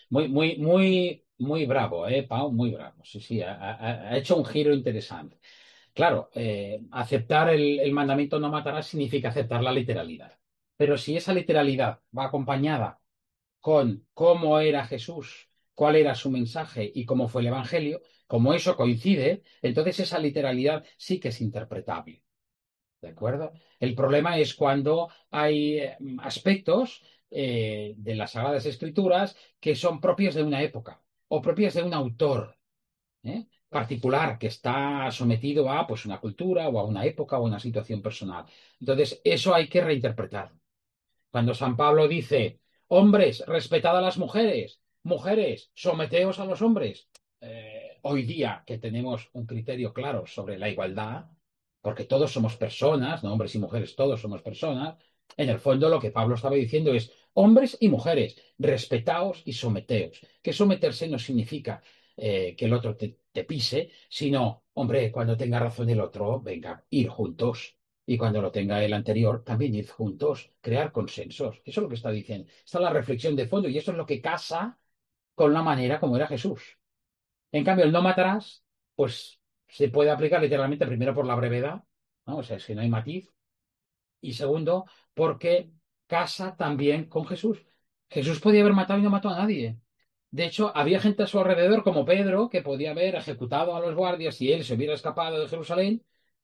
Muy bravo, Pau, muy bravo. Sí, sí, ha hecho un giro interesante. Claro, aceptar el mandamiento no matarás significa aceptar la literalidad. Pero si esa literalidad va acompañada con cómo era Jesús cuál era su mensaje y cómo fue el Evangelio, como eso coincide, entonces esa literalidad sí que es interpretable. ¿De acuerdo? El problema es cuando hay aspectos de las Sagradas Escrituras que son propios de una época o propios de un autor particular que está sometido a pues, una cultura o a una época o a una situación personal. Entonces, eso hay que reinterpretarlo. Cuando San Pablo dice, hombres, respetad a las mujeres, mujeres, someteos a los hombres. Hoy día que tenemos un criterio claro sobre la igualdad, porque todos somos personas, ¿no? Hombres y mujeres, todos somos personas, en el fondo lo que Pablo estaba diciendo es, hombres y mujeres, respetaos y someteos. Que someterse no significa que el otro te pise, sino, hombre, cuando tenga razón el otro, venga, ir juntos. Y cuando lo tenga el anterior, también ir juntos, crear consensos. Eso es lo que está diciendo. Esta es la reflexión de fondo y eso es lo que casa con la manera como era Jesús. En cambio, el no matarás, pues se puede aplicar literalmente primero por la brevedad, ¿no? O sea, es que no hay matiz. Y segundo, porque casa también con Jesús. Jesús podía haber matado y no mató a nadie. De hecho, había gente a su alrededor, como Pedro, que podía haber ejecutado a los guardias si él se hubiera escapado de Jerusalén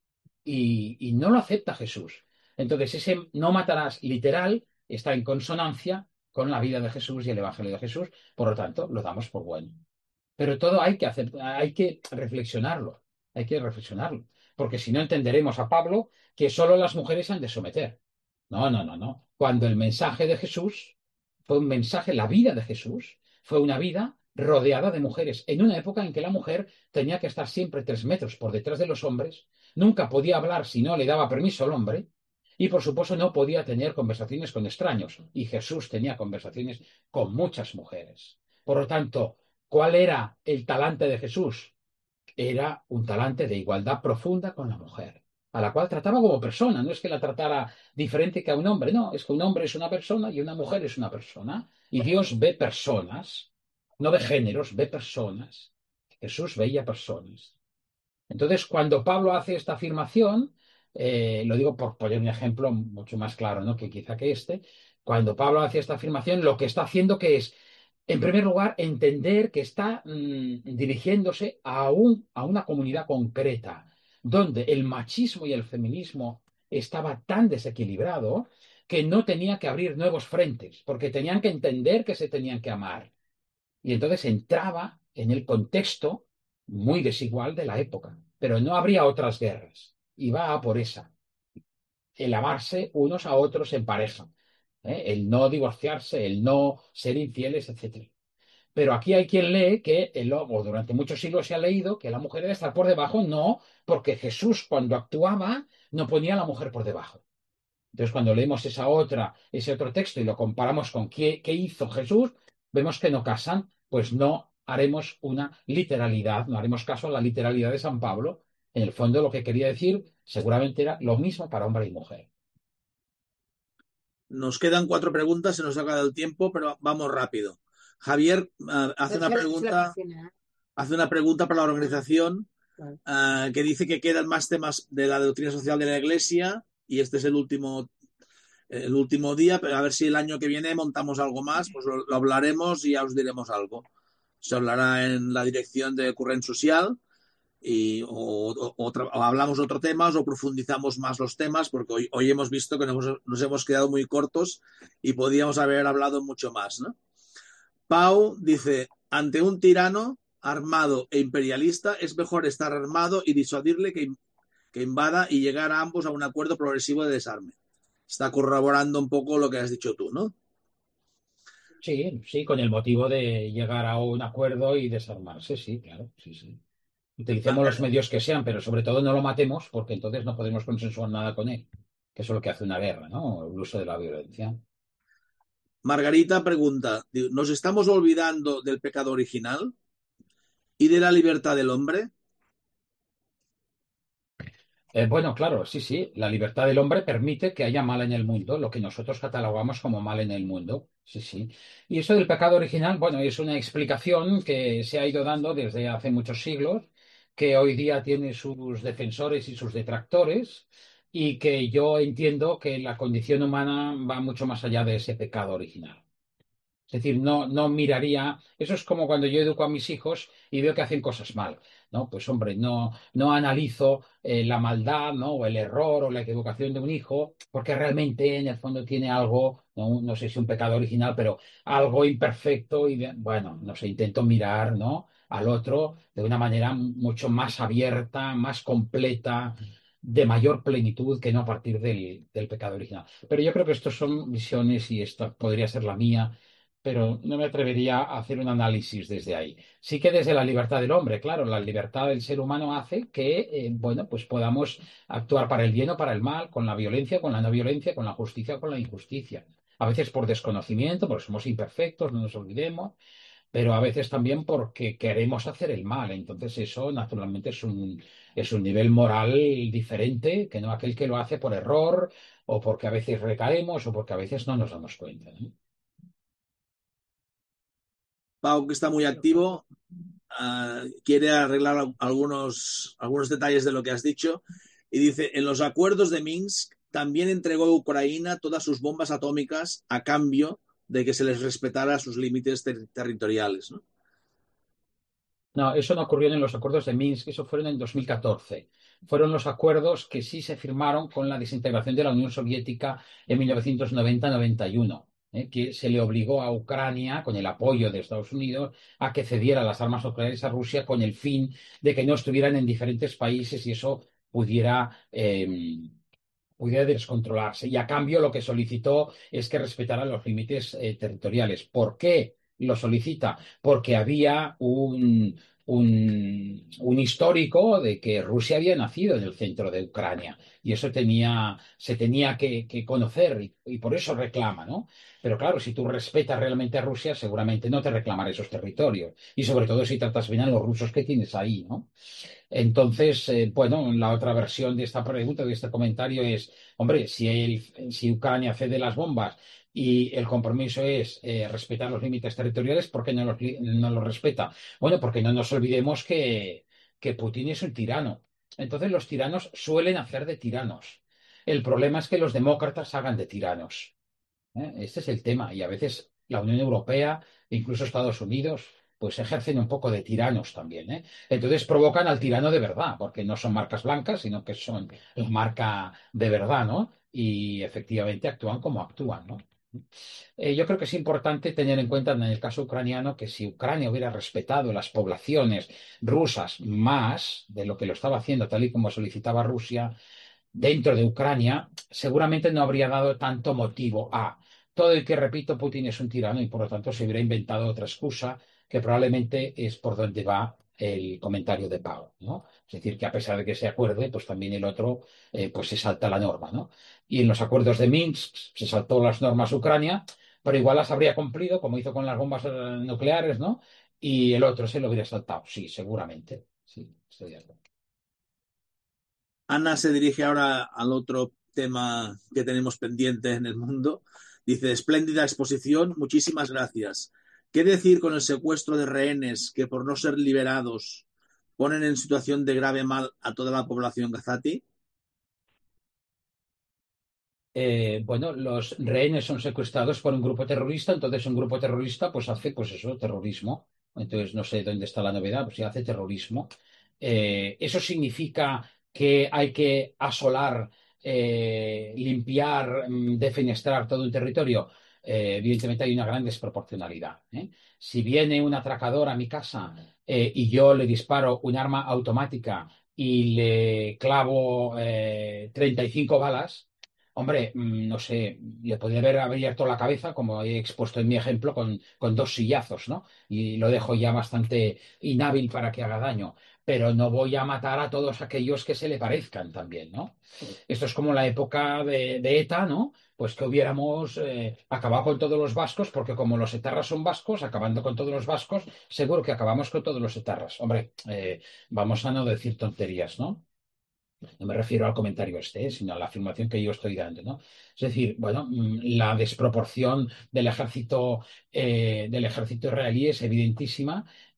y no lo acepta Jesús. Entonces, ese no matarás literal está en consonancia con la vida de Jesús y el Evangelio de Jesús, por lo tanto, lo damos por bueno. Pero todo hay que hacer, hay que reflexionarlo, porque si no entenderemos a Pablo que solo las mujeres han de someter. No, no, no, no. Cuando el mensaje de Jesús fue un mensaje, la vida de Jesús fue una vida rodeada de mujeres, en una época en que la mujer tenía que estar siempre 3 metros por detrás de los hombres, nunca podía hablar si no le daba permiso al hombre, y por supuesto no podía tener conversaciones con extraños, y Jesús tenía conversaciones con muchas mujeres. Por lo tanto, ¿cuál era el talante de Jesús? Era un talante de igualdad profunda con la mujer, a la cual trataba como persona. No es que la tratara diferente que a un hombre, no, es que un hombre es una persona y una mujer es una persona. Y Dios ve personas, no ve géneros, ve personas. Jesús veía personas. Entonces, cuando Pablo hace esta afirmación, lo digo por poner un ejemplo mucho más claro, ¿no? Que quizá que este, cuando Pablo hace esta afirmación, lo que está haciendo que es en primer lugar, entender que está dirigiéndose a una comunidad concreta, donde el machismo y el feminismo estaba tan desequilibrado que no tenía que abrir nuevos frentes, porque tenían que entender que se tenían que amar. Y entonces entraba en el contexto muy desigual de la época, pero no habría otras guerras. Iba a por esa, el amarse unos a otros en pareja, el no divorciarse, el no ser infieles, etcétera. Pero aquí hay quien lee que, o durante muchos siglos se ha leído que la mujer debe estar por debajo, no, porque Jesús cuando actuaba no ponía a la mujer por debajo. Entonces cuando leemos ese otro texto y lo comparamos con qué hizo Jesús, vemos que no casan, pues no haremos una literalidad, no haremos caso a la literalidad de San Pablo. En el fondo lo que quería decir seguramente era lo mismo para hombre y mujer. Nos quedan 4 preguntas, se nos ha acabado el tiempo, pero vamos rápido. Javier hace una pregunta para la organización que dice que quedan más temas de la doctrina social de la Iglesia y este es el último día, pero a ver si el año que viene montamos algo más, pues lo hablaremos y ya os diremos algo. Se hablará en la dirección de Corrent Social o hablamos de otros temas o profundizamos más los temas porque hoy hemos visto que nos hemos quedado muy cortos y podíamos haber hablado mucho más, ¿no? Pau dice, ante un tirano armado e imperialista es mejor estar armado y disuadirle que invada y llegar a ambos a un acuerdo progresivo de desarme. Está corroborando un poco lo que has dicho tú, ¿no? Sí, sí, con el motivo de llegar a un acuerdo y desarmarse, sí, claro, sí, sí. Utilicemos los medios que sean, pero sobre todo no lo matemos porque entonces no podemos consensuar nada con él, que eso es lo que hace una guerra, ¿no? El uso de la violencia. Margarita pregunta, ¿nos estamos olvidando del pecado original y de la libertad del hombre? Bueno, claro, sí, sí. La libertad del hombre permite que haya mal en el mundo, lo que nosotros catalogamos como mal en el mundo. Sí, sí. Y eso del pecado original, bueno, es una explicación que se ha ido dando desde hace muchos siglos, que hoy día tiene sus defensores y sus detractores, y que yo entiendo que la condición humana va mucho más allá de ese pecado original. Es decir, no miraría. Eso es como cuando yo educo a mis hijos y veo que hacen cosas mal, ¿no? Pues hombre, no analizo la maldad, ¿no? O el error o la equivocación de un hijo, porque realmente en el fondo tiene algo, no sé si un pecado original, pero algo imperfecto y bueno, no sé, intento mirar, ¿no? Al otro de una manera mucho más abierta, más completa, de mayor plenitud que no a partir del pecado original. Pero yo creo que estos son visiones y esta podría ser la mía, pero no me atrevería a hacer un análisis desde ahí. Sí que desde la libertad del hombre, claro, la libertad del ser humano hace que, bueno, pues podamos actuar para el bien o para el mal, con la violencia, con la no violencia, con la justicia o con la injusticia. A veces por desconocimiento, porque somos imperfectos, no nos olvidemos, pero a veces también porque queremos hacer el mal. Entonces eso, naturalmente, es un nivel moral diferente que no aquel que lo hace por error o porque a veces recaemos o porque a veces no nos damos cuenta, ¿no? Pau, que está muy activo, quiere arreglar algunos detalles de lo que has dicho y dice, en los acuerdos de Minsk también entregó a Ucrania todas sus bombas atómicas a cambio de que se les respetara sus límites territoriales, ¿no? No, eso no ocurrió en los acuerdos de Minsk, eso fueron en 2014. Fueron los acuerdos que sí se firmaron con la desintegración de la Unión Soviética en 1990-91, que se le obligó a Ucrania, con el apoyo de Estados Unidos, a que cediera las armas nucleares a Rusia con el fin de que no estuvieran en diferentes países y eso pudiera descontrolarse. Y a cambio lo que solicitó es que respetaran los límites territoriales. ¿Por qué lo solicita? Porque había un histórico de que Rusia había nacido en el centro de Ucrania y eso se tenía que conocer y por eso reclama, ¿no? Pero claro, si tú respetas realmente a Rusia, seguramente no te reclamará esos territorios y sobre todo si tratas bien a los rusos que tienes ahí, ¿no? Entonces, bueno, la otra versión de esta pregunta, de este comentario es, hombre, si Ucrania cede las bombas y el compromiso es respetar los límites territoriales, ¿por qué no los respeta? Bueno, porque no nos olvidemos que Putin es un tirano. Entonces, los tiranos suelen hacer de tiranos. El problema es que los demócratas hagan de tiranos. Este es el tema. Y a veces la Unión Europea, e incluso Estados Unidos, pues ejercen un poco de tiranos también, ¿eh? Entonces provocan al tirano de verdad, porque no son marcas blancas, sino que son la marca de verdad, ¿no? Y efectivamente actúan como actúan, ¿no? Yo creo que es importante tener en cuenta en el caso ucraniano que si Ucrania hubiera respetado las poblaciones rusas más de lo que lo estaba haciendo, tal y como solicitaba Rusia, dentro de Ucrania, seguramente no habría dado tanto motivo a todo el que, repito, Putin es un tirano y por lo tanto se hubiera inventado otra excusa que probablemente es por donde va el comentario de Pau, ¿no? Es decir, que a pesar de que se acuerde, pues también el otro pues se salta la norma, ¿no? Y en los acuerdos de Minsk se saltó las normas Ucrania, pero igual las habría cumplido, como hizo con las bombas nucleares, ¿no? Y el otro se lo hubiera saltado, sí, seguramente. Sí, estoy de acuerdo. Ana se dirige ahora al otro tema que tenemos pendiente en el mundo. Dice, espléndida exposición, muchísimas gracias. ¿Qué decir con el secuestro de rehenes que por no ser liberados ponen en situación de grave mal a toda la población gazati? Bueno, los rehenes son secuestrados por un grupo terrorista, entonces un grupo terrorista pues hace pues eso, terrorismo. Entonces no sé dónde está la novedad, pues se hace terrorismo. Eso significa que hay que asolar, limpiar, defenestrar todo un territorio. Evidentemente hay una gran desproporcionalidad, ¿eh? Si viene un atracador a mi casa y yo le disparo un arma automática y le clavo 35 balas, hombre, no sé, le podría haber abierto la cabeza, como he expuesto en mi ejemplo, con dos sillazos, ¿no? Y lo dejo ya bastante inhábil para que haga daño. Pero no voy a matar a todos aquellos que se le parezcan también, ¿no? Esto es como la época de ETA, ¿no? Pues que hubiéramos acabado con todos los vascos, porque como los etarras son vascos, acabando con todos los vascos, seguro que acabamos con todos los etarras. Hombre, vamos a no decir tonterías, ¿no? No me refiero al comentario este, sino a la afirmación que yo estoy dando, ¿no? Es decir, bueno, la desproporción del ejército israelí es evidentísima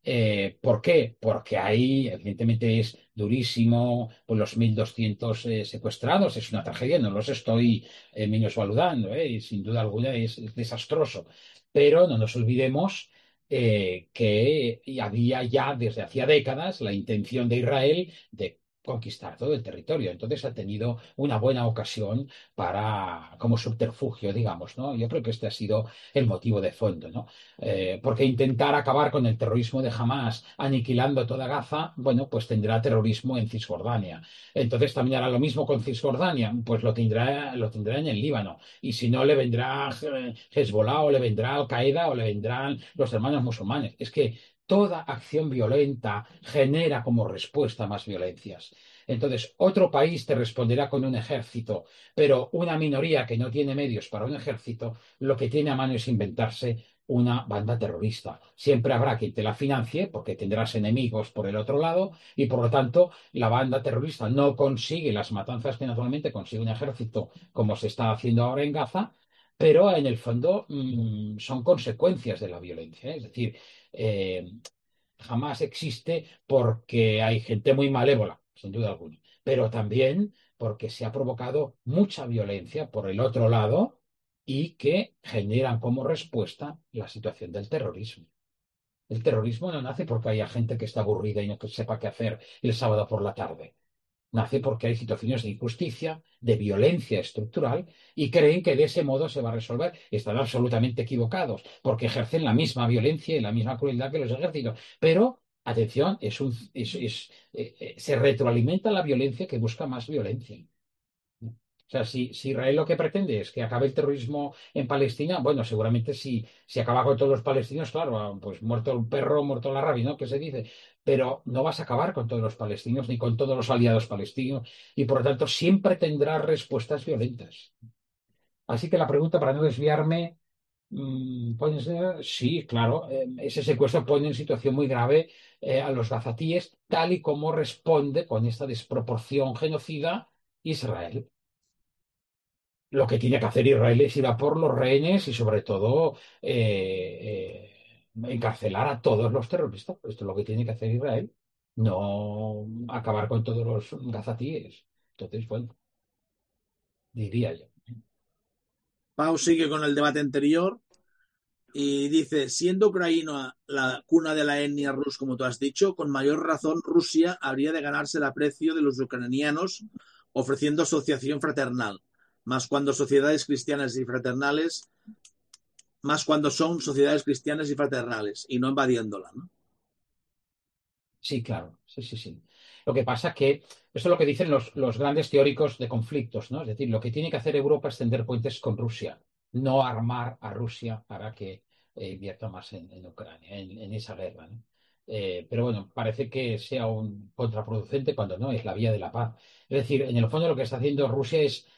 ¿Por qué? Porque ahí, evidentemente, es durísimo, pues los 1.200 secuestrados, es una tragedia, no los estoy minusvalorando, y sin duda alguna es desastroso. Pero no nos olvidemos que había ya desde hacía décadas la intención de Israel de conquistar todo el territorio. Entonces ha tenido una buena ocasión para, como subterfugio, digamos, ¿no? Yo creo que este ha sido el motivo de fondo, ¿no? Porque intentar acabar con el terrorismo de Hamas aniquilando toda Gaza, bueno, pues tendrá terrorismo en Cisjordania. Entonces también hará lo mismo con Cisjordania, pues lo tendrá en el Líbano. Y si no, le vendrá Hezbollah o le vendrá Al-Qaeda o le vendrán los hermanos musulmanes. Es que toda acción violenta genera como respuesta más violencias. Entonces, otro país te responderá con un ejército, pero una minoría que no tiene medios para un ejército, lo que tiene a mano es inventarse una banda terrorista. Siempre habrá quien te la financie porque tendrás enemigos por el otro lado y por lo tanto la banda terrorista no consigue las matanzas que naturalmente consigue un ejército como se está haciendo ahora en Gaza, pero en el fondo son consecuencias de la violencia. Es decir, eh, jamás existe porque hay gente muy malévola, sin duda alguna, pero también porque se ha provocado mucha violencia por el otro lado y que generan como respuesta la situación del terrorismo. El terrorismo no nace porque haya gente que está aburrida y no sepa qué hacer el sábado por la tarde. Nace porque hay situaciones de injusticia, de violencia estructural, y creen que de ese modo se va a resolver. Están absolutamente equivocados, porque ejercen la misma violencia y la misma crueldad que los ejércitos. Pero, atención, se retroalimenta la violencia que busca más violencia. O sea, si Israel lo que pretende es que acabe el terrorismo en Palestina, bueno, seguramente si acaba con todos los palestinos, claro, pues muerto el perro, muerto la rabia, ¿no? ¿Qué se dice? Pero no vas a acabar con todos los palestinos ni con todos los aliados palestinos y por lo tanto siempre tendrá respuestas violentas. Así que la pregunta, para no desviarme, puede ser, sí, claro, ese secuestro pone en situación muy grave a los gazatíes, tal y como responde con esta desproporción genocida Israel. Lo que tiene que hacer Israel es ir a por los rehenes y sobre todo encarcelar a todos los terroristas. Esto es lo que tiene que hacer Israel, no acabar con todos los gazatíes. Entonces, bueno, diría yo. Pau sigue con el debate anterior y dice, siendo Ucrania la cuna de la etnia rus, como tú has dicho, con mayor razón Rusia habría de ganarse el aprecio de los ucranianos ofreciendo asociación fraternal, más cuando sociedades cristianas y fraternales, más cuando son sociedades cristianas y fraternales, y no invadiéndola, ¿no? Sí, claro, sí, sí, sí. Lo que pasa es que eso es lo que dicen los grandes teóricos de conflictos, ¿no? Es decir, lo que tiene que hacer Europa es tender puentes con Rusia, no armar a Rusia para que invierta más en Ucrania, en esa guerra, ¿no? Pero bueno, parece que sea un contraproducente cuando no, es la vía de la paz. Es decir, en el fondo lo que está haciendo Rusia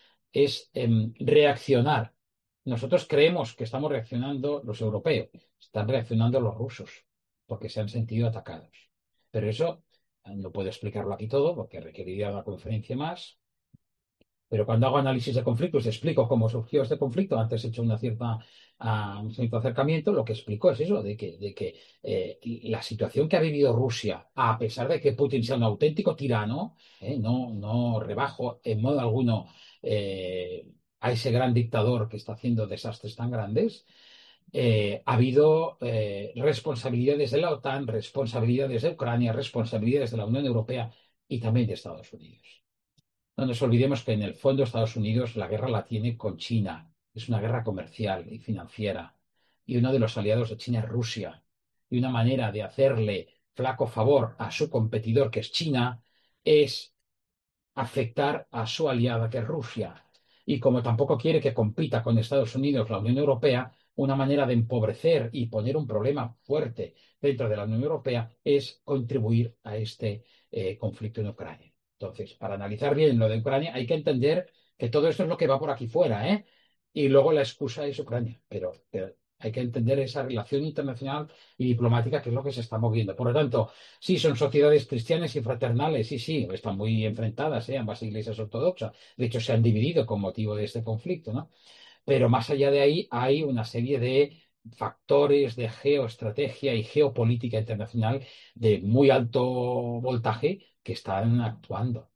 es reaccionar. Nosotros creemos que estamos reaccionando los europeos, están reaccionando los rusos, porque se han sentido atacados. Pero eso no puedo explicarlo aquí todo porque requeriría una conferencia más. Pero cuando hago análisis de conflictos, explico cómo surgió este conflicto. Antes he hecho un cierto acercamiento. Lo que explico es eso, de que la situación que ha vivido Rusia, a pesar de que Putin sea un auténtico tirano, no rebajo en modo alguno a ese gran dictador que está haciendo desastres tan grandes, ha habido responsabilidades de la OTAN, responsabilidades de Ucrania, responsabilidades de la Unión Europea y también de Estados Unidos. No nos olvidemos que en el fondo Estados Unidos la guerra la tiene con China. Es una guerra comercial y financiera. Y uno de los aliados de China es Rusia. Y una manera de hacerle flaco favor a su competidor, que es China, es afectar a su aliada, que es Rusia. Y como tampoco quiere que compita con Estados Unidos la Unión Europea, una manera de empobrecer y poner un problema fuerte dentro de la Unión Europea es contribuir a este conflicto en Ucrania. Entonces, para analizar bien lo de Ucrania, hay que entender que todo esto es lo que va por aquí fuera, ¿eh? Y luego la excusa es Ucrania. Pero hay que entender esa relación internacional y diplomática que es lo que se está moviendo. Por lo tanto, sí, son sociedades cristianas y fraternales, sí, sí, están muy enfrentadas, ambas iglesias ortodoxas. De hecho, se han dividido con motivo de este conflicto, ¿no? Pero más allá de ahí hay una serie de factores de geoestrategia y geopolítica internacional de muy alto voltaje que están actuando.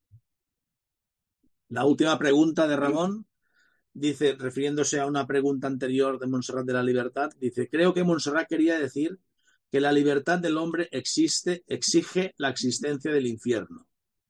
La última pregunta de Ramón dice, refiriéndose a una pregunta anterior de Montserrat de la Libertad, dice, creo que Montserrat quería decir que la libertad del hombre exige la existencia del infierno.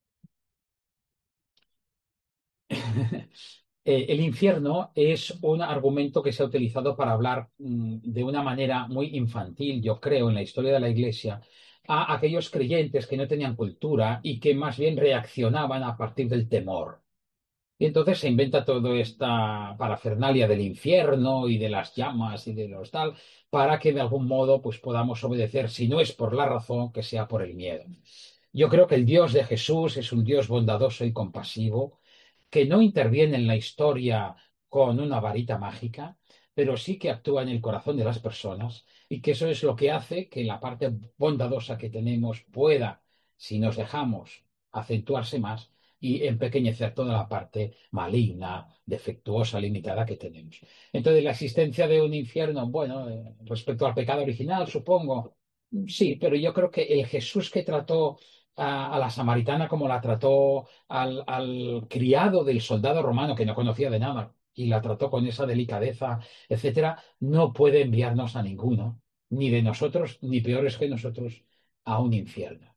El infierno es un argumento que se ha utilizado para hablar de una manera muy infantil, yo creo, en la historia de la Iglesia, a aquellos creyentes que no tenían cultura y que más bien reaccionaban a partir del temor. Y entonces se inventa toda esta parafernalia del infierno y de las llamas y de los tal, para que de algún modo pues podamos obedecer, si no es por la razón, que sea por el miedo. Yo creo que el Dios de Jesús es un Dios bondadoso y compasivo que no interviene en la historia con una varita mágica, pero sí que actúa en el corazón de las personas y que eso es lo que hace que la parte bondadosa que tenemos pueda, si nos dejamos, acentuarse más y empequeñecer toda la parte maligna, defectuosa, limitada que tenemos. Entonces, la existencia de un infierno, bueno, respecto al pecado original, supongo, sí, pero yo creo que el Jesús que trató a la samaritana como la trató al criado del soldado romano que no conocía de nada y la trató con esa delicadeza, etcétera, no puede enviarnos a ninguno, ni de nosotros, ni peores que nosotros, a un infierno.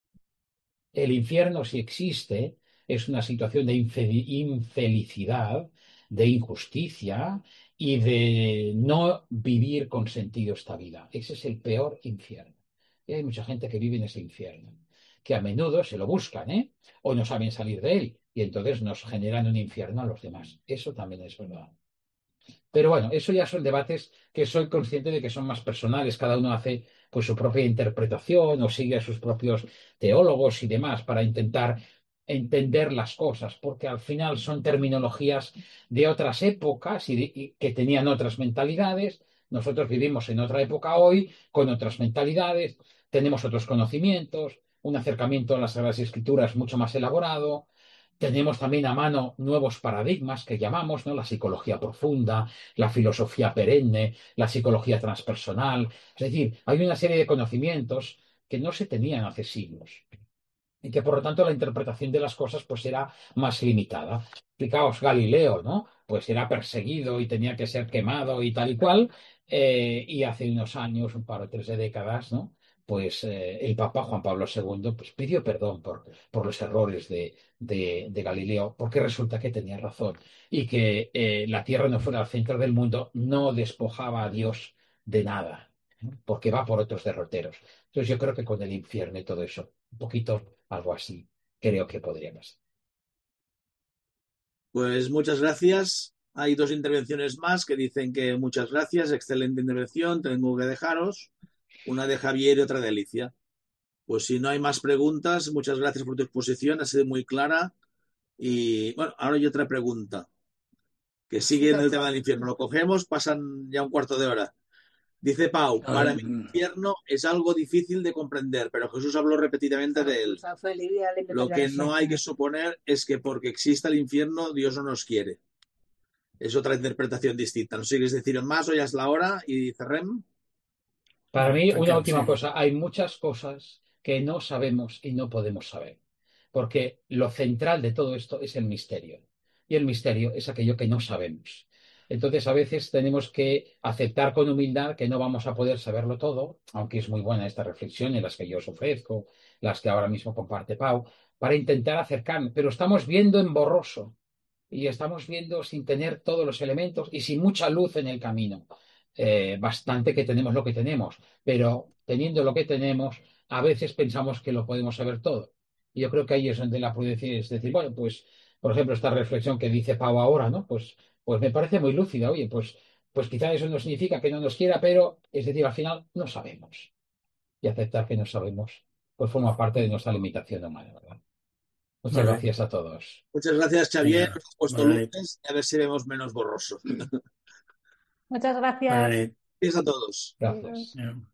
El infierno, si existe, es una situación de infelicidad, de injusticia y de no vivir con sentido esta vida. Ese es el peor infierno. Y hay mucha gente que vive en ese infierno, que a menudo se lo buscan, ¿eh? O no saben salir de él, y entonces nos generan un infierno a los demás. Eso también es verdad. Pero bueno, eso ya son debates que soy consciente de que son más personales. Cada uno hace pues su propia interpretación o sigue a sus propios teólogos y demás para intentar entender las cosas, porque al final son terminologías de otras épocas y que tenían otras mentalidades. Nosotros vivimos en otra época hoy, con otras mentalidades, tenemos otros conocimientos, un acercamiento a las Sagradas Escrituras mucho más elaborado. Tenemos también a mano nuevos paradigmas que llamamos, ¿no? La psicología profunda, la filosofía perenne, la psicología transpersonal. Es decir, hay una serie de conocimientos que no se tenían hace siglos y que por lo tanto la interpretación de las cosas pues era más limitada. Explicaos Galileo, ¿no? Pues era perseguido y tenía que ser quemado y tal y cual, y hace unos años, un par o tres de décadas, ¿no? Pues el Papa Juan Pablo II pues, pidió perdón por los errores de Galileo, porque resulta que tenía razón y que la Tierra no fuera el centro del mundo, no despojaba a Dios de nada, ¿eh? Porque va por otros derroteros. Entonces yo creo que con el infierno y todo eso, un poquito algo así, creo que podría pasar. Pues muchas gracias. Hay dos intervenciones más que dicen que muchas gracias, excelente intervención, tengo que dejaros. Una de Javier y otra de Alicia. Pues si no hay más preguntas, muchas gracias por tu exposición, ha sido muy clara. Y bueno, ahora hay otra pregunta que sigue en el tema del infierno. Lo cogemos, pasan ya un cuarto de hora. Dice Pau, para mí el infierno es algo difícil de comprender, pero Jesús habló repetidamente de él. Lo que no hay que suponer es que porque exista el infierno, Dios no nos quiere. Es otra interpretación distinta. ¿No sigues decir más o ya es la hora y cerrem? Para mí, una última cosa. Hay muchas cosas que no sabemos y no podemos saber, porque lo central de todo esto es el misterio. Y el misterio es aquello que no sabemos. Entonces, a veces tenemos que aceptar con humildad que no vamos a poder saberlo todo, aunque es muy buena esta reflexión en las que yo os ofrezco, las que ahora mismo comparte Pau, para intentar acercarnos. Pero estamos viendo en borroso y estamos viendo sin tener todos los elementos y sin mucha luz en el camino. Bastante que tenemos lo que tenemos, pero teniendo lo que tenemos, a veces pensamos que lo podemos saber todo. Y yo creo que ahí es donde la prudencia es decir, bueno, pues, por ejemplo, esta reflexión que dice Pau ahora, ¿no? Pues me parece muy lúcida. Oye, pues quizá eso no significa que no nos quiera, pero es decir, al final no sabemos. Y aceptar que no sabemos, pues forma parte de nuestra limitación humana, ¿verdad? Muchas gracias a todos. Muchas gracias, Xavier. Venga, Hemos puesto luces y a ver si vemos menos borrosos. Muchas gracias. vale. Gracias a todos. Gracias. Ya.